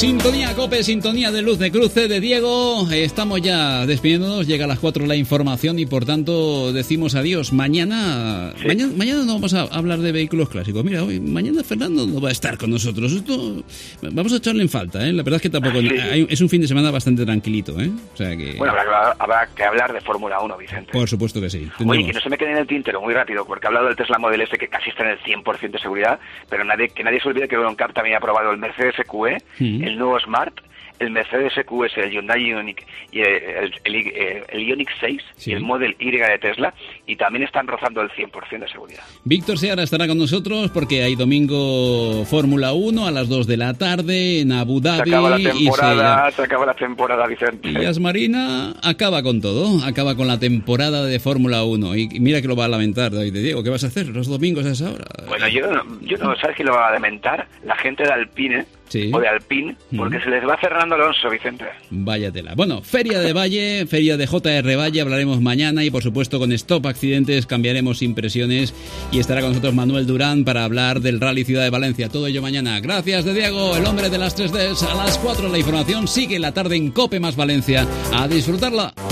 Speaker 7: Sintonía COPE, sintonía de Luz de Cruce de Diego. Estamos ya despidiéndonos, llega a las 4 la información y por tanto decimos adiós. Mañana no vamos a hablar de vehículos clásicos. Mira, mañana Fernando no va a estar con nosotros. Esto vamos a echarle en falta, ¿eh? La verdad es que tampoco es un fin de semana bastante tranquilito, ¿eh? O sea que...
Speaker 8: Bueno, habrá que hablar de Fórmula 1, Vicente.
Speaker 7: Por supuesto que sí.
Speaker 8: Oye, que no se me quede en el tintero muy rápido, porque he hablado del Tesla Model S que casi está en el 100% de seguridad, pero que nadie se olvide que Euroncap también ha aprobado el Mercedes EQE, el nuevo Smart, el Mercedes EQS, el Hyundai Ioniq y el Ioniq 6 y el Model Y de Tesla, y también están rozando el 100% de seguridad.
Speaker 7: Víctor Seara estará con nosotros porque hay domingo Fórmula 1 a las 2 de la tarde en Abu Dhabi.
Speaker 8: Se acaba la temporada, Vicente.
Speaker 7: Y Asmarina acaba con todo, acaba con la temporada de Fórmula 1. Y mira que lo va a lamentar, David de Diego. ¿Qué vas a hacer los domingos a esa hora?
Speaker 8: Bueno, yo no, ¿sabes quién lo va a lamentar? La gente de Alpine. Sí. O de Alpine, porque se les va Fernando Alonso, Vicente.
Speaker 7: Vaya tela. Bueno, Feria de Valle, Feria de JR Valle, hablaremos mañana y por supuesto con Stop Accidentes cambiaremos impresiones y estará con nosotros Manuel Durán para hablar del Rally Ciudad de Valencia. Todo ello mañana. Gracias de Diego, el hombre de las 3Ds. A las 4 la información sigue la tarde en COPE más Valencia. A disfrutarla.